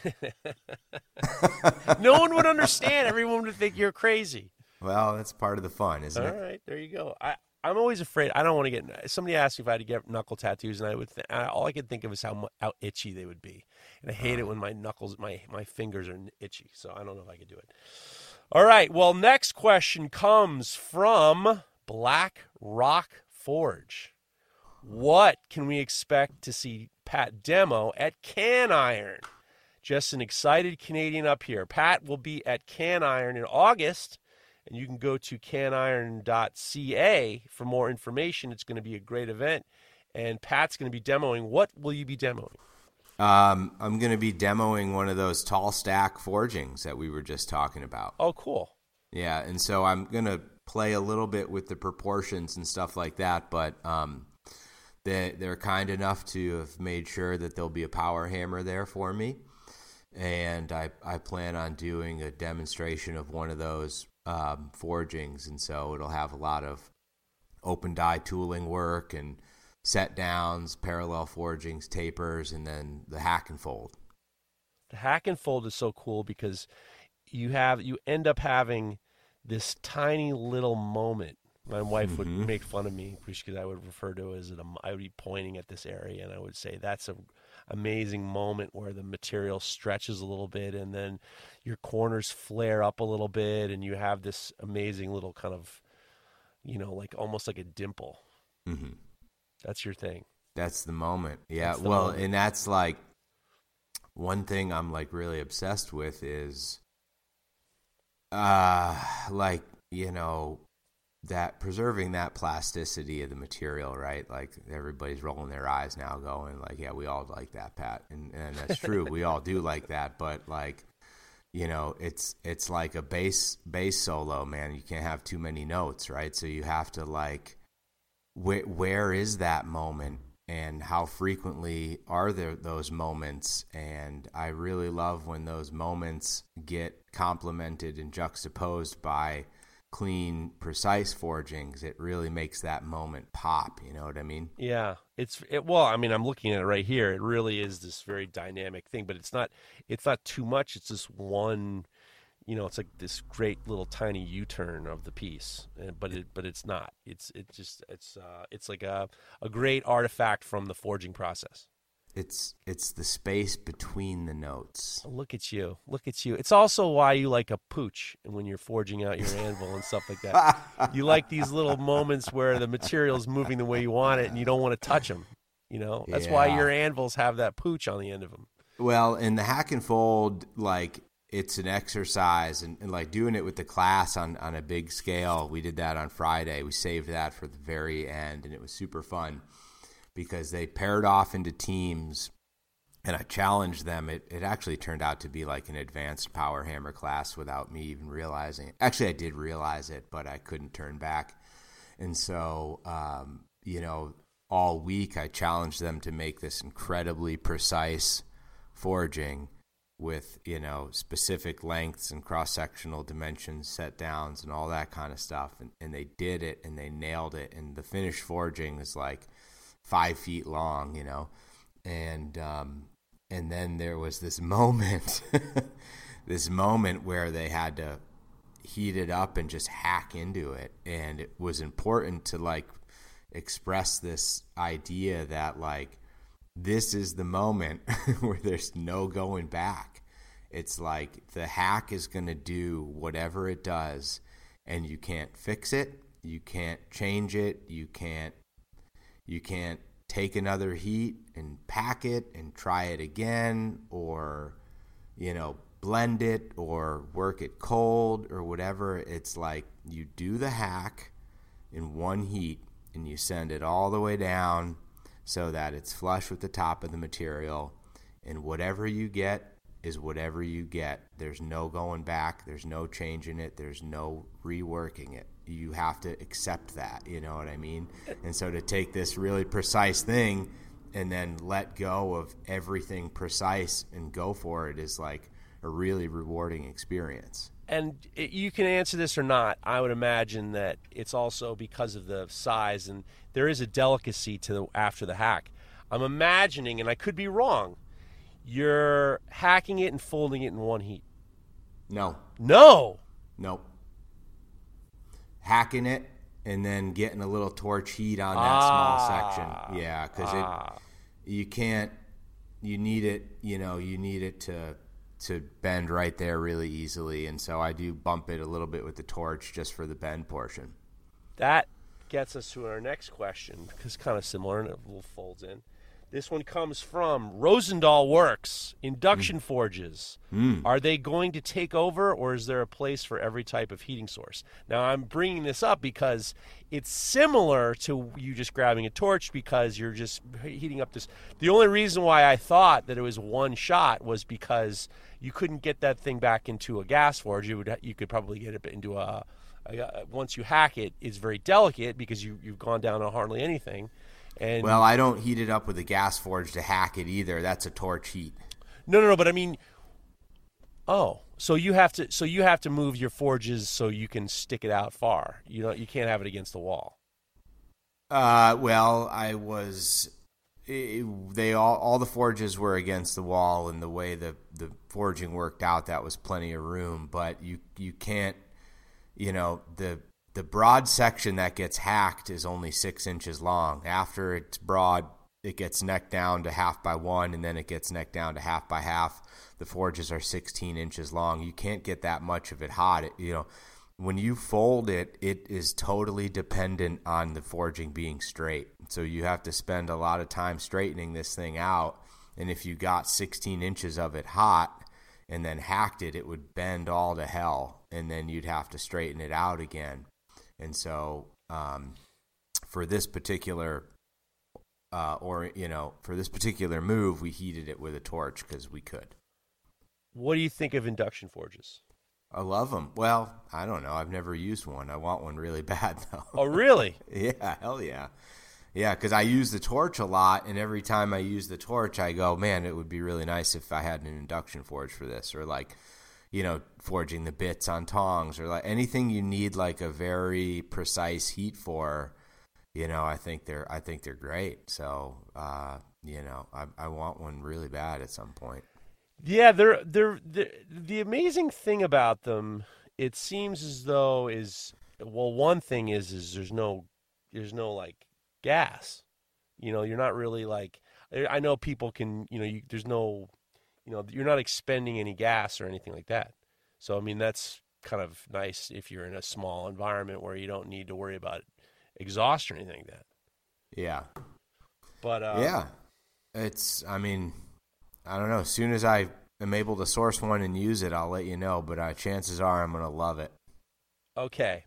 No one would understand. Everyone would think you're crazy. Well, that's part of the fun, isn't All it? All right, there you go. I, I'm always afraid. I don't want to get. Somebody asked me if I had to get knuckle tattoos, and I would. Th- all I could think of is how how itchy they would be, and I hate uh. it when my knuckles, my my fingers are itchy. So I don't know if I could do it. All right. Well, next question comes from Black Rock Forge. What can we expect to see Pat demo at Can Iron? Just an excited Canadian up here. Pat will be at Can Iron in August, and you can go to can iron dot c a for more information. It's going to be a great event, and Pat's going to be demoing. What will you be demoing? Um, I'm going to be demoing one of those tall stack forgings that we were just talking about. Oh, cool. Yeah, and so I'm going to play a little bit with the proportions and stuff like that, but um, they, they're kind enough to have made sure that there'll be a power hammer there for me, and I, I plan on doing a demonstration of one of those um, forgings, and so it'll have a lot of open die tooling work and set downs, parallel forgings, tapers, and then the hack and fold. The hack and fold is so cool because you have you end up having this tiny little moment. My wife would mm-hmm. make fun of me because I would refer to it as a, I would be pointing at this area, and I would say that's an amazing moment where the material stretches a little bit, and then your corners flare up a little bit, and you have this amazing little kind of, you know, like almost like a dimple. Mm-hmm. That's your thing. That's the moment. Yeah. The well, moment. And that's like one thing I'm like really obsessed with is, uh, like, you know, that preserving that plasticity of the material, right? Like everybody's rolling their eyes now going like, yeah, we all like that, Pat. And, and that's true. We all do like that. But like, you know, it's, it's like a bass, bass solo, man. You can't have too many notes, right? So you have to like, wh- where is that moment and how frequently are there those moments? And I really love when those moments get complemented and juxtaposed by clean, precise forgings. It really makes that moment pop. You know what I mean? Yeah, it's it, well. I mean, I'm looking at it right here. It really is this very dynamic thing, but it's not. It's not too much. It's just one. You know, it's like this great little tiny U-turn of the piece, but it but it's not. It's it just it's uh it's like a a great artifact from the forging process. It's it's the space between the notes. Look at you. Look at you. It's also why you like a pooch when you're forging out your anvil and stuff like that. You like these little moments where the material's moving the way you want it and you don't want to touch them. You know, that's yeah. why your anvils have that pooch on the end of them. Well, in the hack and fold, like it's an exercise and, and like doing it with the class on, on a big scale. We did that on Friday. We saved that for the very end and it was super fun. Because they paired off into teams, and I challenged them. It it actually turned out to be like an advanced power hammer class without me even realizing it. Actually, I did realize it, but I couldn't turn back. And so, um, you know, all week I challenged them to make this incredibly precise forging with, you know, specific lengths and cross-sectional dimensions, set downs, and all that kind of stuff. And, and they did it, and they nailed it. And the finished forging is like five feet long, you know, and um, and then there was this moment, this moment where they had to heat it up and just hack into it, and it was important to like express this idea that like this is the moment where there's no going back. It's like the hack is going to do whatever it does, and you can't fix it, you can't change it, you can't. You can't take another heat and pack it and try it again or, you know, blend it or work it cold or whatever. It's like you do the hack in one heat and you send it all the way down so that it's flush with the top of the material. And whatever you get is whatever you get. There's no going back. There's no changing it. There's no reworking it. You have to accept that, you know what I mean? And so to take this really precise thing and then let go of everything precise and go for it is like a really rewarding experience. And it, you can answer this or not. I would imagine that it's also because of the size, and there is a delicacy to the after the hack. I'm imagining, and I could be wrong, you're hacking it and folding it in one heat. No. No. Nope. Hacking it and then getting a little torch heat on that ah, small section. Yeah, because ah. it you can't. You need it. You know, you need it to to bend right there really easily, and so I do bump it a little bit with the torch just for the bend portion. That gets us to our next question, because it's kind of similar and it folds in. This one comes from Rosendahl Works, induction mm. forges. Mm. Are they going to take over, or is there a place for every type of heating source? Now, I'm bringing this up because it's similar to you just grabbing a torch because you're just heating up this. The only reason why I thought that it was one shot was because you couldn't get that thing back into a gas forge. You would, you could probably get it into a, a once you hack it, it's very delicate because you, you've gone down on hardly anything. And well, I don't heat it up with a gas forge to hack it either. That's a torch heat. No, no, no. But I mean, oh, so you have to, so you have to move your forges so you can stick it out far. You know, you can't have it against the wall. Uh, well, I was. It, they all all the forges were against the wall, and the way the the forging worked out, that was plenty of room. But you you can't, you know, the. The broad section that gets hacked is only six inches long. After it's broad, it gets necked down to half by one, and then it gets necked down to half by half. The forges are sixteen inches long. You can't get that much of it hot. It, you know, when you fold it, it is totally dependent on the forging being straight. So you have to spend a lot of time straightening this thing out And if you got sixteen inches of it hot and then hacked it, it would bend all to hell, and then you'd have to straighten it out again. And so um, for this particular uh, or you know for this particular move, we heated it with a torch because we could. What do you think of induction forges? I love them. Well, I don't know. I've never used one. I want one really bad, though. Oh, really? Yeah, hell yeah. Yeah, because I use the torch a lot, and every time I use the torch, I go, man, it would be really nice if I had an induction forge for this, or like, you know, forging the bits on tongs, or like anything you need like a very precise heat for. You know, I think they're I think they're great. So, uh, you know, I I want one really bad at some point. Yeah, they're they're, they're the amazing thing about them. It seems as though is well, one thing is is there's no there's no like gas. You know, you're not really like I know people can. You know, you, there's no, you know, you're not expending any gas or anything like that. So I mean, that's kind of nice if you're in a small environment where you don't need to worry about exhaust or anything like that. Yeah. But uh, yeah, it's. I mean. I don't know. As soon as I am able to source one and use it, I'll let you know. But uh, chances are I'm going to love it. Okay.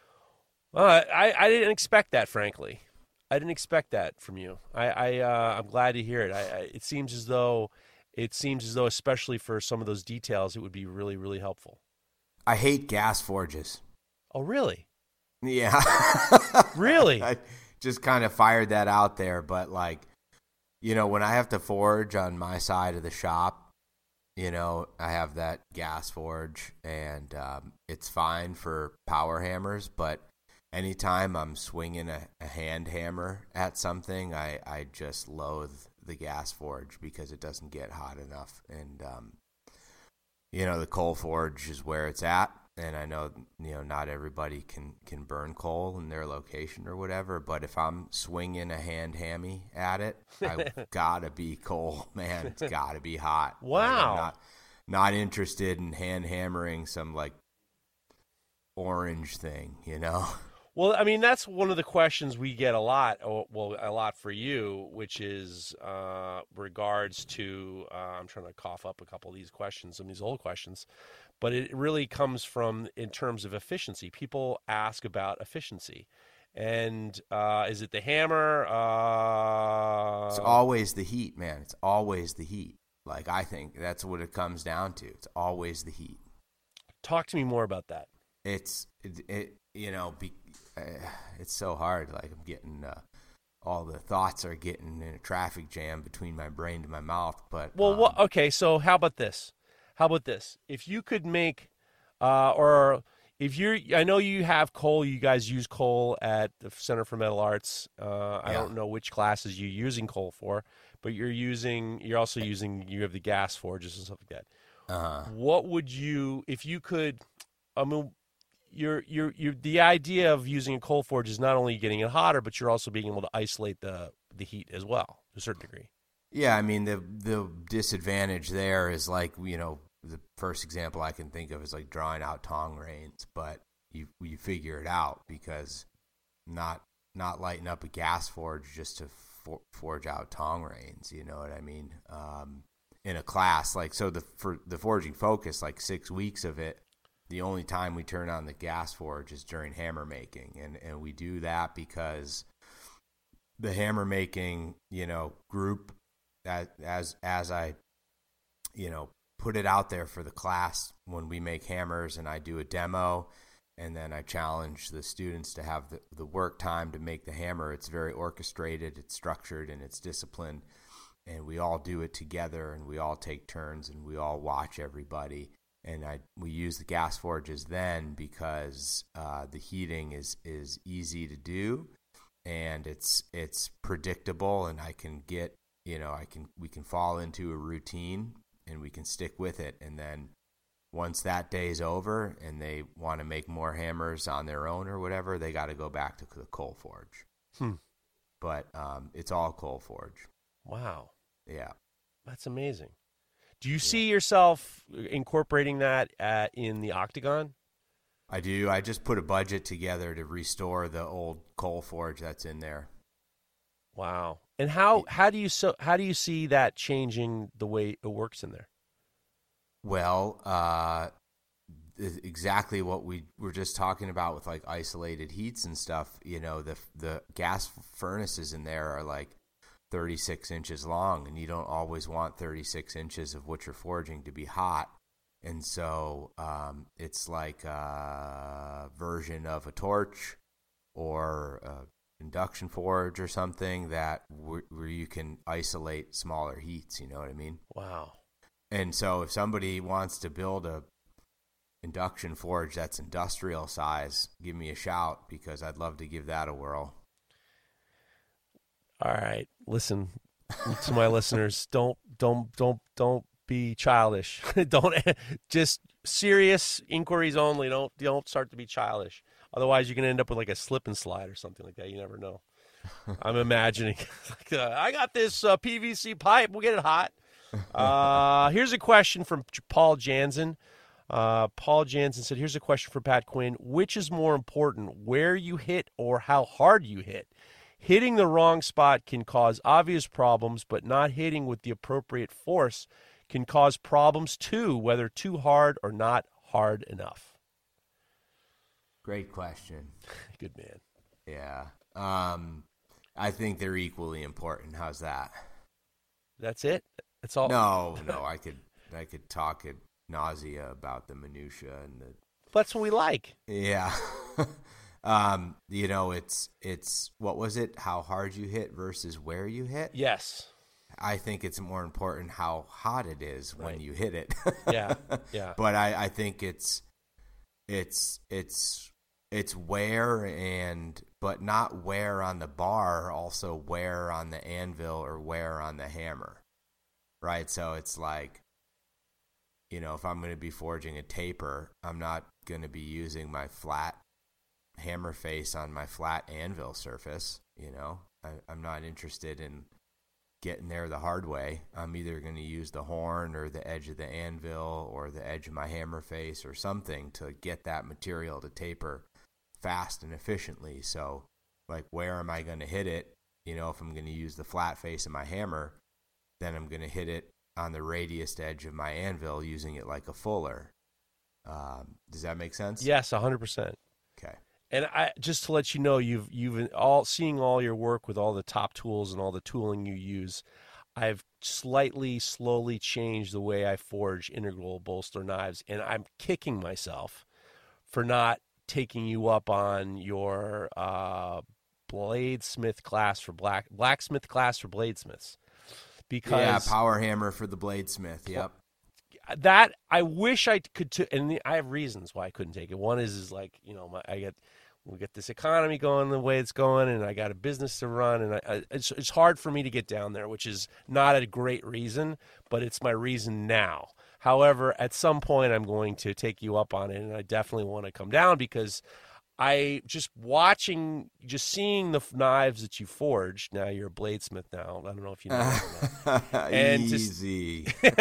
Well, I, I didn't expect that, frankly. I didn't expect that from you. I, I uh, I'm glad to hear it. I, I it seems as though it seems as though, especially for some of those details, it would be really, really helpful. I hate gas forges. Oh, really? Yeah. Really? I just kind of fired that out there, but like. You know, when I have to forge on my side of the shop, you know, I have that gas forge, and um, it's fine for power hammers, but anytime I'm swinging a, a hand hammer at something, I, I just loathe the gas forge because it doesn't get hot enough. And, um, you know, the coal forge is where it's at. And I know, you know, not everybody can, can burn coal in their location or whatever, but if I'm swinging a hand hammy at it, I've got to be coal, man. It's got to be hot. Wow. Like, I'm not, not interested in hand hammering some, like, orange thing, you know? Well, I mean, that's one of the questions we get a lot, or, well, a lot for you, which is uh, regards to, uh, I'm trying to cough up a couple of these questions, some of these old questions. But it really comes from in terms of efficiency. People ask about efficiency. And uh, is it the hammer? Uh... It's always the heat, man. It's always the heat. Like, I think that's what it comes down to. It's always the heat. Talk to me more about that. It's, it, it you know, be, uh, it's so hard. Like, I'm getting, uh, all the thoughts are getting in a traffic jam between my brain and my mouth. But Well, um, what, okay, so how about this? How about this? If you could make, uh, or if you're, I know you have coal, you guys use coal at the Center for Metal Arts. Uh, I Yeah. don't know which classes you're using coal for, but you're using, you're also using, you have the gas forges and stuff like that. Uh-huh. What would you, if you could, I mean, you're, you're, you're, the idea of using a coal forge is not only getting it hotter, but you're also being able to isolate the, the heat as well, to a certain degree. Yeah, I mean, the the disadvantage there is like, you know, the first example I can think of is like drawing out tong reins, but you you figure it out because not not lighting up a gas forge just to for, forge out tong reins, you know what I mean? Um, in a class, like, so the for the forging focus, like six weeks of it, the only time we turn on the gas forge is during hammer making, and and we do that because the hammer making, you know, group, as as as I, you know, put it out there for the class when we make hammers, and I do a demo, and then I challenge the students to have the, the work time to make the hammer. It's very orchestrated, it's structured, and it's disciplined, and we all do it together, and we all take turns, and we all watch everybody. And I we use the gas forges then because uh, the heating is is easy to do, and it's it's predictable, and I can get, you know, I can we can fall into a routine, and we can stick with it. And then once that day's over and they want to make more hammers on their own or whatever, they got to go back to the coal forge. Hmm. But um, it's all coal forge. Wow. Yeah. That's amazing. Do you see yourself incorporating that at, in the Octagon? I do. I just put a budget together to restore the old coal forge that's in there. Wow. And how how do you so how do you see that changing the way it works in there? Well, uh, exactly what we were just talking about with like isolated heats and stuff. You know, the the gas furnaces in there are like thirty-six inches long, and you don't always want thirty-six inches of what you're forging to be hot. And so um, it's like a version of a torch or a induction forge or something that w- where you can isolate smaller heats. You know what I mean? Wow. And so if somebody wants to build a induction forge that's industrial size, give me a shout, because I'd love to give that a whirl. All right, listen to my listeners. Don't don't don't don't be childish. Don't just serious inquiries only. Don't don't start to be childish. Otherwise, you're gonna end up with like a slip and slide or something like that. You never know. I'm imagining. like, uh, I got this uh, P V C pipe. We'll get it hot. Uh, here's a question from Paul Jansen. Uh, Paul Jansen said, "Here's a question for Pat Quinn. Which is more important, where you hit or how hard you hit? Hitting the wrong spot can cause obvious problems, but not hitting with the appropriate force can cause problems too, whether too hard or not hard enough." Great question. Good man. Yeah. Um, I think they're equally important. How's that? That's it? That's all? No, no. I could I could talk at nausea about the minutia and the. That's what we like. Yeah. um, you know, it's it's what was it? How hard you hit versus where you hit? Yes. I think it's more important how hot it is when right. you hit it. yeah, yeah. But I, I think it's it's it's it's wear and but not wear on the bar, also wear on the anvil or wear on the hammer, right? So it's like, you know, if I'm going to be forging a taper, I'm not going to be using my flat hammer face on my flat anvil surface. You know, I, I'm not interested in getting there the hard way. I'm either going to use the horn or the edge of the anvil or the edge of my hammer face or something to get that material to taper fast and efficiently. So, like, where am I going to hit it? You know, if I'm going to use the flat face of my hammer, then I'm going to hit it on the radius edge of my anvil using it like a fuller. Um, does that make sense? Yes, one hundred percent. Okay. And I just to let you know, you've you've all seeing all your work with all the top tools and all the tooling you use, I've slightly, slowly changed the way I forge integral bolster knives, and I'm kicking myself for not taking you up on your uh, bladesmith class for black blacksmith class for bladesmiths. Because yeah, power hammer for the bladesmith. Yep. That I wish I could, t- and I have reasons why I couldn't take it. One is, is like, you know, my, I get, we get this economy going the way it's going, and I got a business to run, and I, I, it's it's hard for me to get down there, which is not a great reason, but it's my reason now. However, at some point, I'm going to take you up on it, and I definitely want to come down because I just watching, just seeing the knives that you forged. Now you're a bladesmith now. I don't know if you know that. And Easy. Just,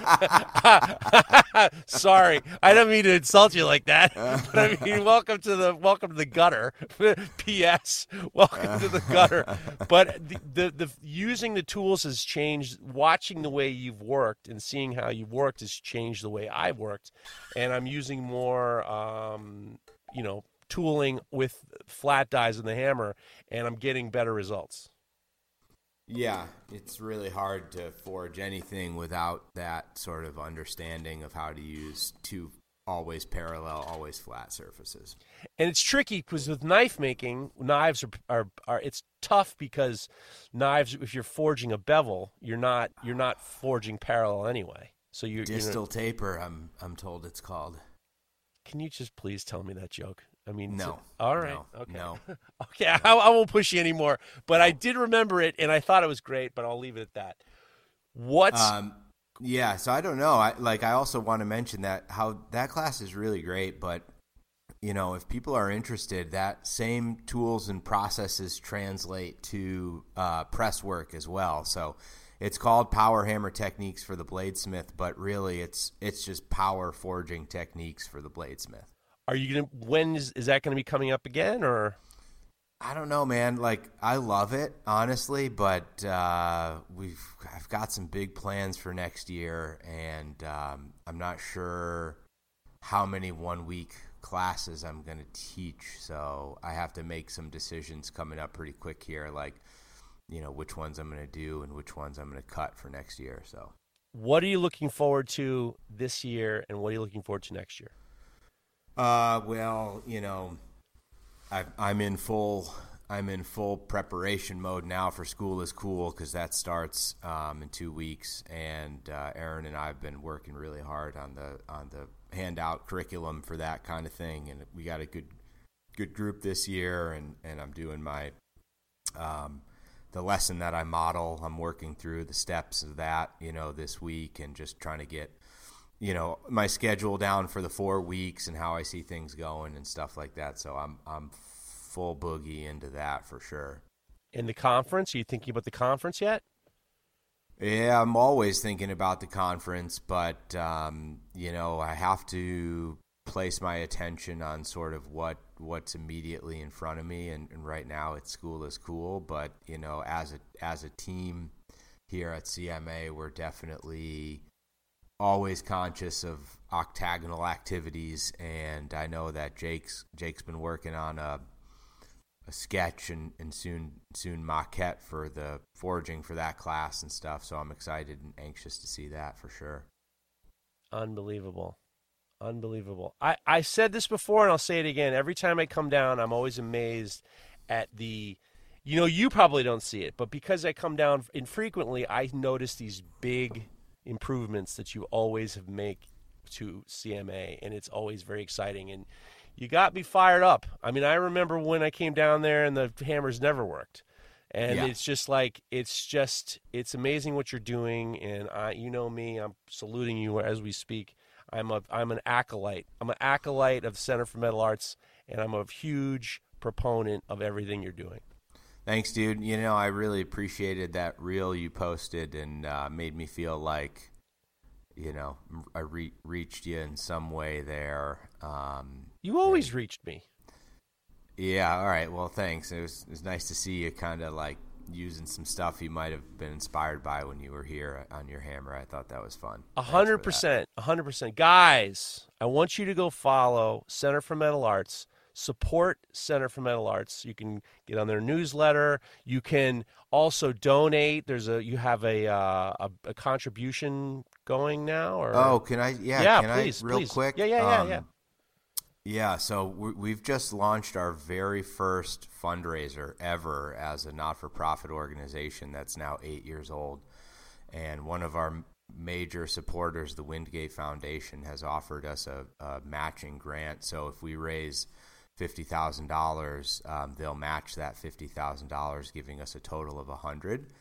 sorry, I don't mean to insult you like that. But I mean, welcome to the welcome to the gutter. P S Welcome to the gutter. But the, the the using the tools has changed. Watching the way you've worked and seeing how you've worked has changed the way I worked, and I'm using more, um, you know. tooling with flat dies in the hammer, and I'm getting better results. Yeah, it's really hard to forge anything without that sort of understanding of how to use two always parallel, always flat surfaces. And it's tricky because with knife making, knives are, are are it's tough because knives, if you're forging a bevel, you're not you're not forging parallel anyway. So you distal you know, taper, I'm I'm told it's called. Can you just please tell me that joke? I mean, no. All right. No, okay. No. okay. I, I won't push you anymore. But no. I did remember it, and I thought it was great. But I'll leave it at that. What's um, yeah. So I don't know. I like. I also want to mention that how that class is really great. But you know, if people are interested, that same tools and processes translate to uh, press work as well. So it's called Power Hammer Techniques for the Bladesmith, but really it's it's just power forging techniques for the bladesmith. Are you gonna? When is is that going to be coming up again, or? I don't know, man. Like, I love it, honestly, but uh, we've I've got some big plans for next year, and um, I'm not sure how many one-week classes I'm going to teach. So I have to make some decisions coming up pretty quick here, like, you know, which ones I'm going to do and which ones I'm going to cut for next year. So, what are you looking forward to this year, and what are you looking forward to next year? Uh, well, you know, I, I'm in full. I'm in full preparation mode now for School is Cool, because that starts um, in two weeks, and uh, Aaron and I have been working really hard on the on the handout curriculum for that kind of thing, and we got a good good group this year, and, and I'm doing my um, the lesson that I model. I'm working through the steps of that, you know, this week, and just trying to get, you know, my schedule down for the four weeks and how I see things going and stuff like that. So I'm I'm full boogie into that for sure. In the conference, are you thinking about the conference yet? Yeah, I'm always thinking about the conference, but um, you know, I have to place my attention on sort of what what's immediately in front of me, and, and right now it's School is Cool. But you know, as a as a team here at C M A, we're definitely always conscious of octagonal activities, and I know that Jake's Jake's been working on a a sketch and, and soon soon maquette for the forging for that class and stuff. So I'm excited and anxious to see that for sure. Unbelievable. Unbelievable. I, I said this before, and I'll say it again. Every time I come down, I'm always amazed at the, you know, you probably don't see it, but because I come down infrequently, I notice these big improvements that you always have made to C M A, and it's always very exciting. And you got me fired up. I mean, I remember when I came down there and the hammers never worked. And yeah. it's just like, it's just, it's amazing what you're doing. And I, you know me, I'm saluting you as we speak. I'm a, I'm an acolyte. I'm an acolyte of the Center for Metal Arts, and I'm a huge proponent of everything you're doing. Thanks, dude. You know, I really appreciated that reel you posted, and uh, made me feel like, you know, I re- reached you in some way there. Um, you always and, reached me. Yeah, all right. Well, thanks. It was, it was nice to see you kind of like using some stuff you might have been inspired by when you were here on your hammer. I thought that was fun. A hundred percent. A hundred percent. Guys, I want you to go follow Center for Metal Arts. Support Center for Metal Arts. You can get on their newsletter. You can also donate. There's a you have a uh, a, a contribution going now. Or oh, can I? Yeah, yeah. Can please, I, real please. quick. Yeah, yeah, yeah, um, yeah. Yeah. So we've just launched our very first fundraiser ever as a not-for-profit organization that's now eight years old, and one of our major supporters, the Windgate Foundation, has offered us a, a matching grant. So if we raise fifty thousand dollars, um, they'll match that fifty thousand dollars, giving us a total of one hundred thousand dollars.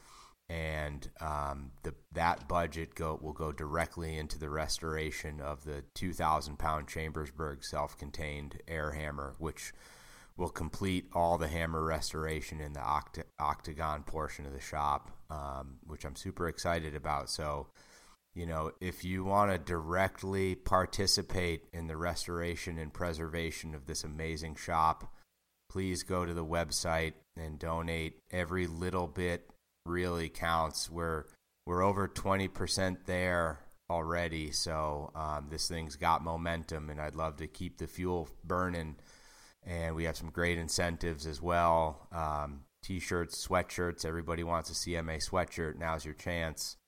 And um, the, that budget go, will go directly into the restoration of the two thousand pound Chambersburg self-contained air hammer, which will complete all the hammer restoration in the oct- octagon portion of the shop, um, which I'm super excited about. So, you know, if you want to directly participate in the restoration and preservation of this amazing shop, please go to the website and donate. Every little bit really counts. We're we're over twenty percent there already, so um, this thing's got momentum, and I'd love to keep the fuel burning. And we have some great incentives as well. Um, T-shirts, sweatshirts. Everybody wants a C M A sweatshirt. Now's your chance.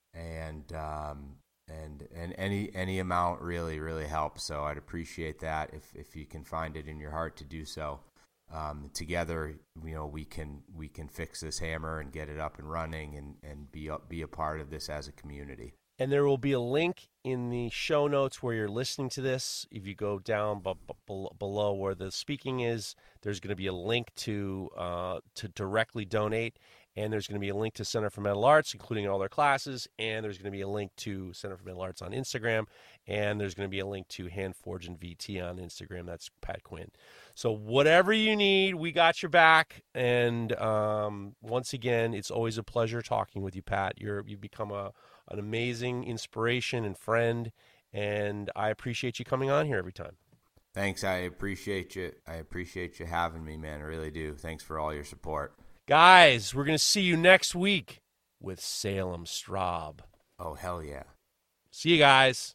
And um, and and any any amount really really helps. So I'd appreciate that if if you can find it in your heart to do so. Um, together, you know, we can we can fix this hammer and get it up and running, and and be be a part of this as a community. And there will be a link in the show notes where you're listening to this. If you go down b- b- below where the speaking is, there's going to be a link to uh, to directly donate. And there's going to be a link to Center for Metal Arts, including all their classes. And there's going to be a link to Center for Metal Arts on Instagram. And there's going to be a link to Hand Forge and V T on Instagram. That's Pat Quinn. So whatever you need, we got your back. And um, once again, it's always a pleasure talking with you, Pat. You're, you've become a an amazing inspiration and friend. And I appreciate you coming on here every time. Thanks. I appreciate you. I appreciate you having me, man. I really do. Thanks for all your support. Guys, we're going to see you next week with Salem Straub. Oh, hell yeah. See you guys.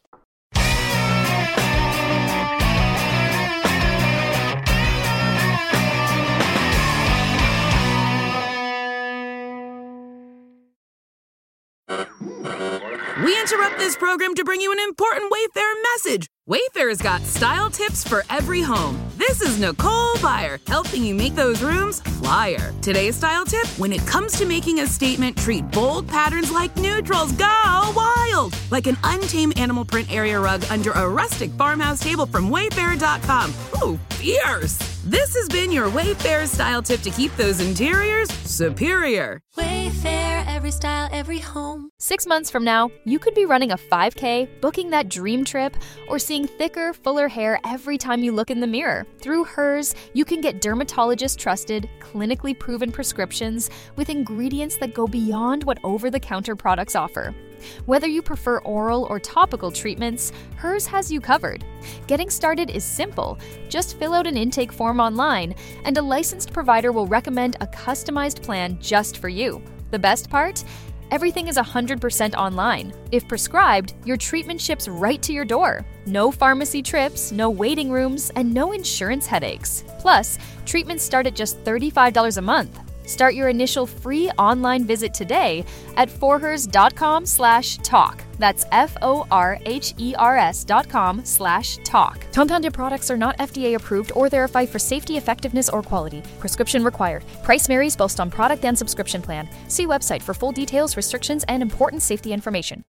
We interrupt this program to bring you an important Wayfair message. Wayfair's got style tips for every home. This is Nicole Byer, helping you make those rooms flyer. Today's style tip: when it comes to making a statement, treat bold patterns like neutrals. Go wild! Like an untamed animal print area rug under a rustic farmhouse table from Wayfair dot com. Ooh, fierce! This has been your Wayfair style tip to keep those interiors superior. Wayfair, every style, every home. Six months from now, you could be running a five K, booking that dream trip, or seeing thicker, fuller hair every time you look in the mirror. Through Hers, you can get dermatologist-trusted, clinically proven prescriptions with ingredients that go beyond what over-the-counter products offer. Whether you prefer oral or topical treatments, Hers has you covered. Getting started is simple. Just fill out an intake form online, and a licensed provider will recommend a customized plan just for you. The best part? Everything is one hundred percent online. If prescribed, your treatment ships right to your door. No pharmacy trips, no waiting rooms, and no insurance headaches. Plus, treatments start at just thirty-five dollars a month. Start your initial free online visit today at forhers dot com slash talk. That's F O R H E R S dot com slash talk. Compounded products are not F D A approved or verified for safety, effectiveness, or quality. Prescription required. Price varies based on product and subscription plan. See website for full details, restrictions, and important safety information.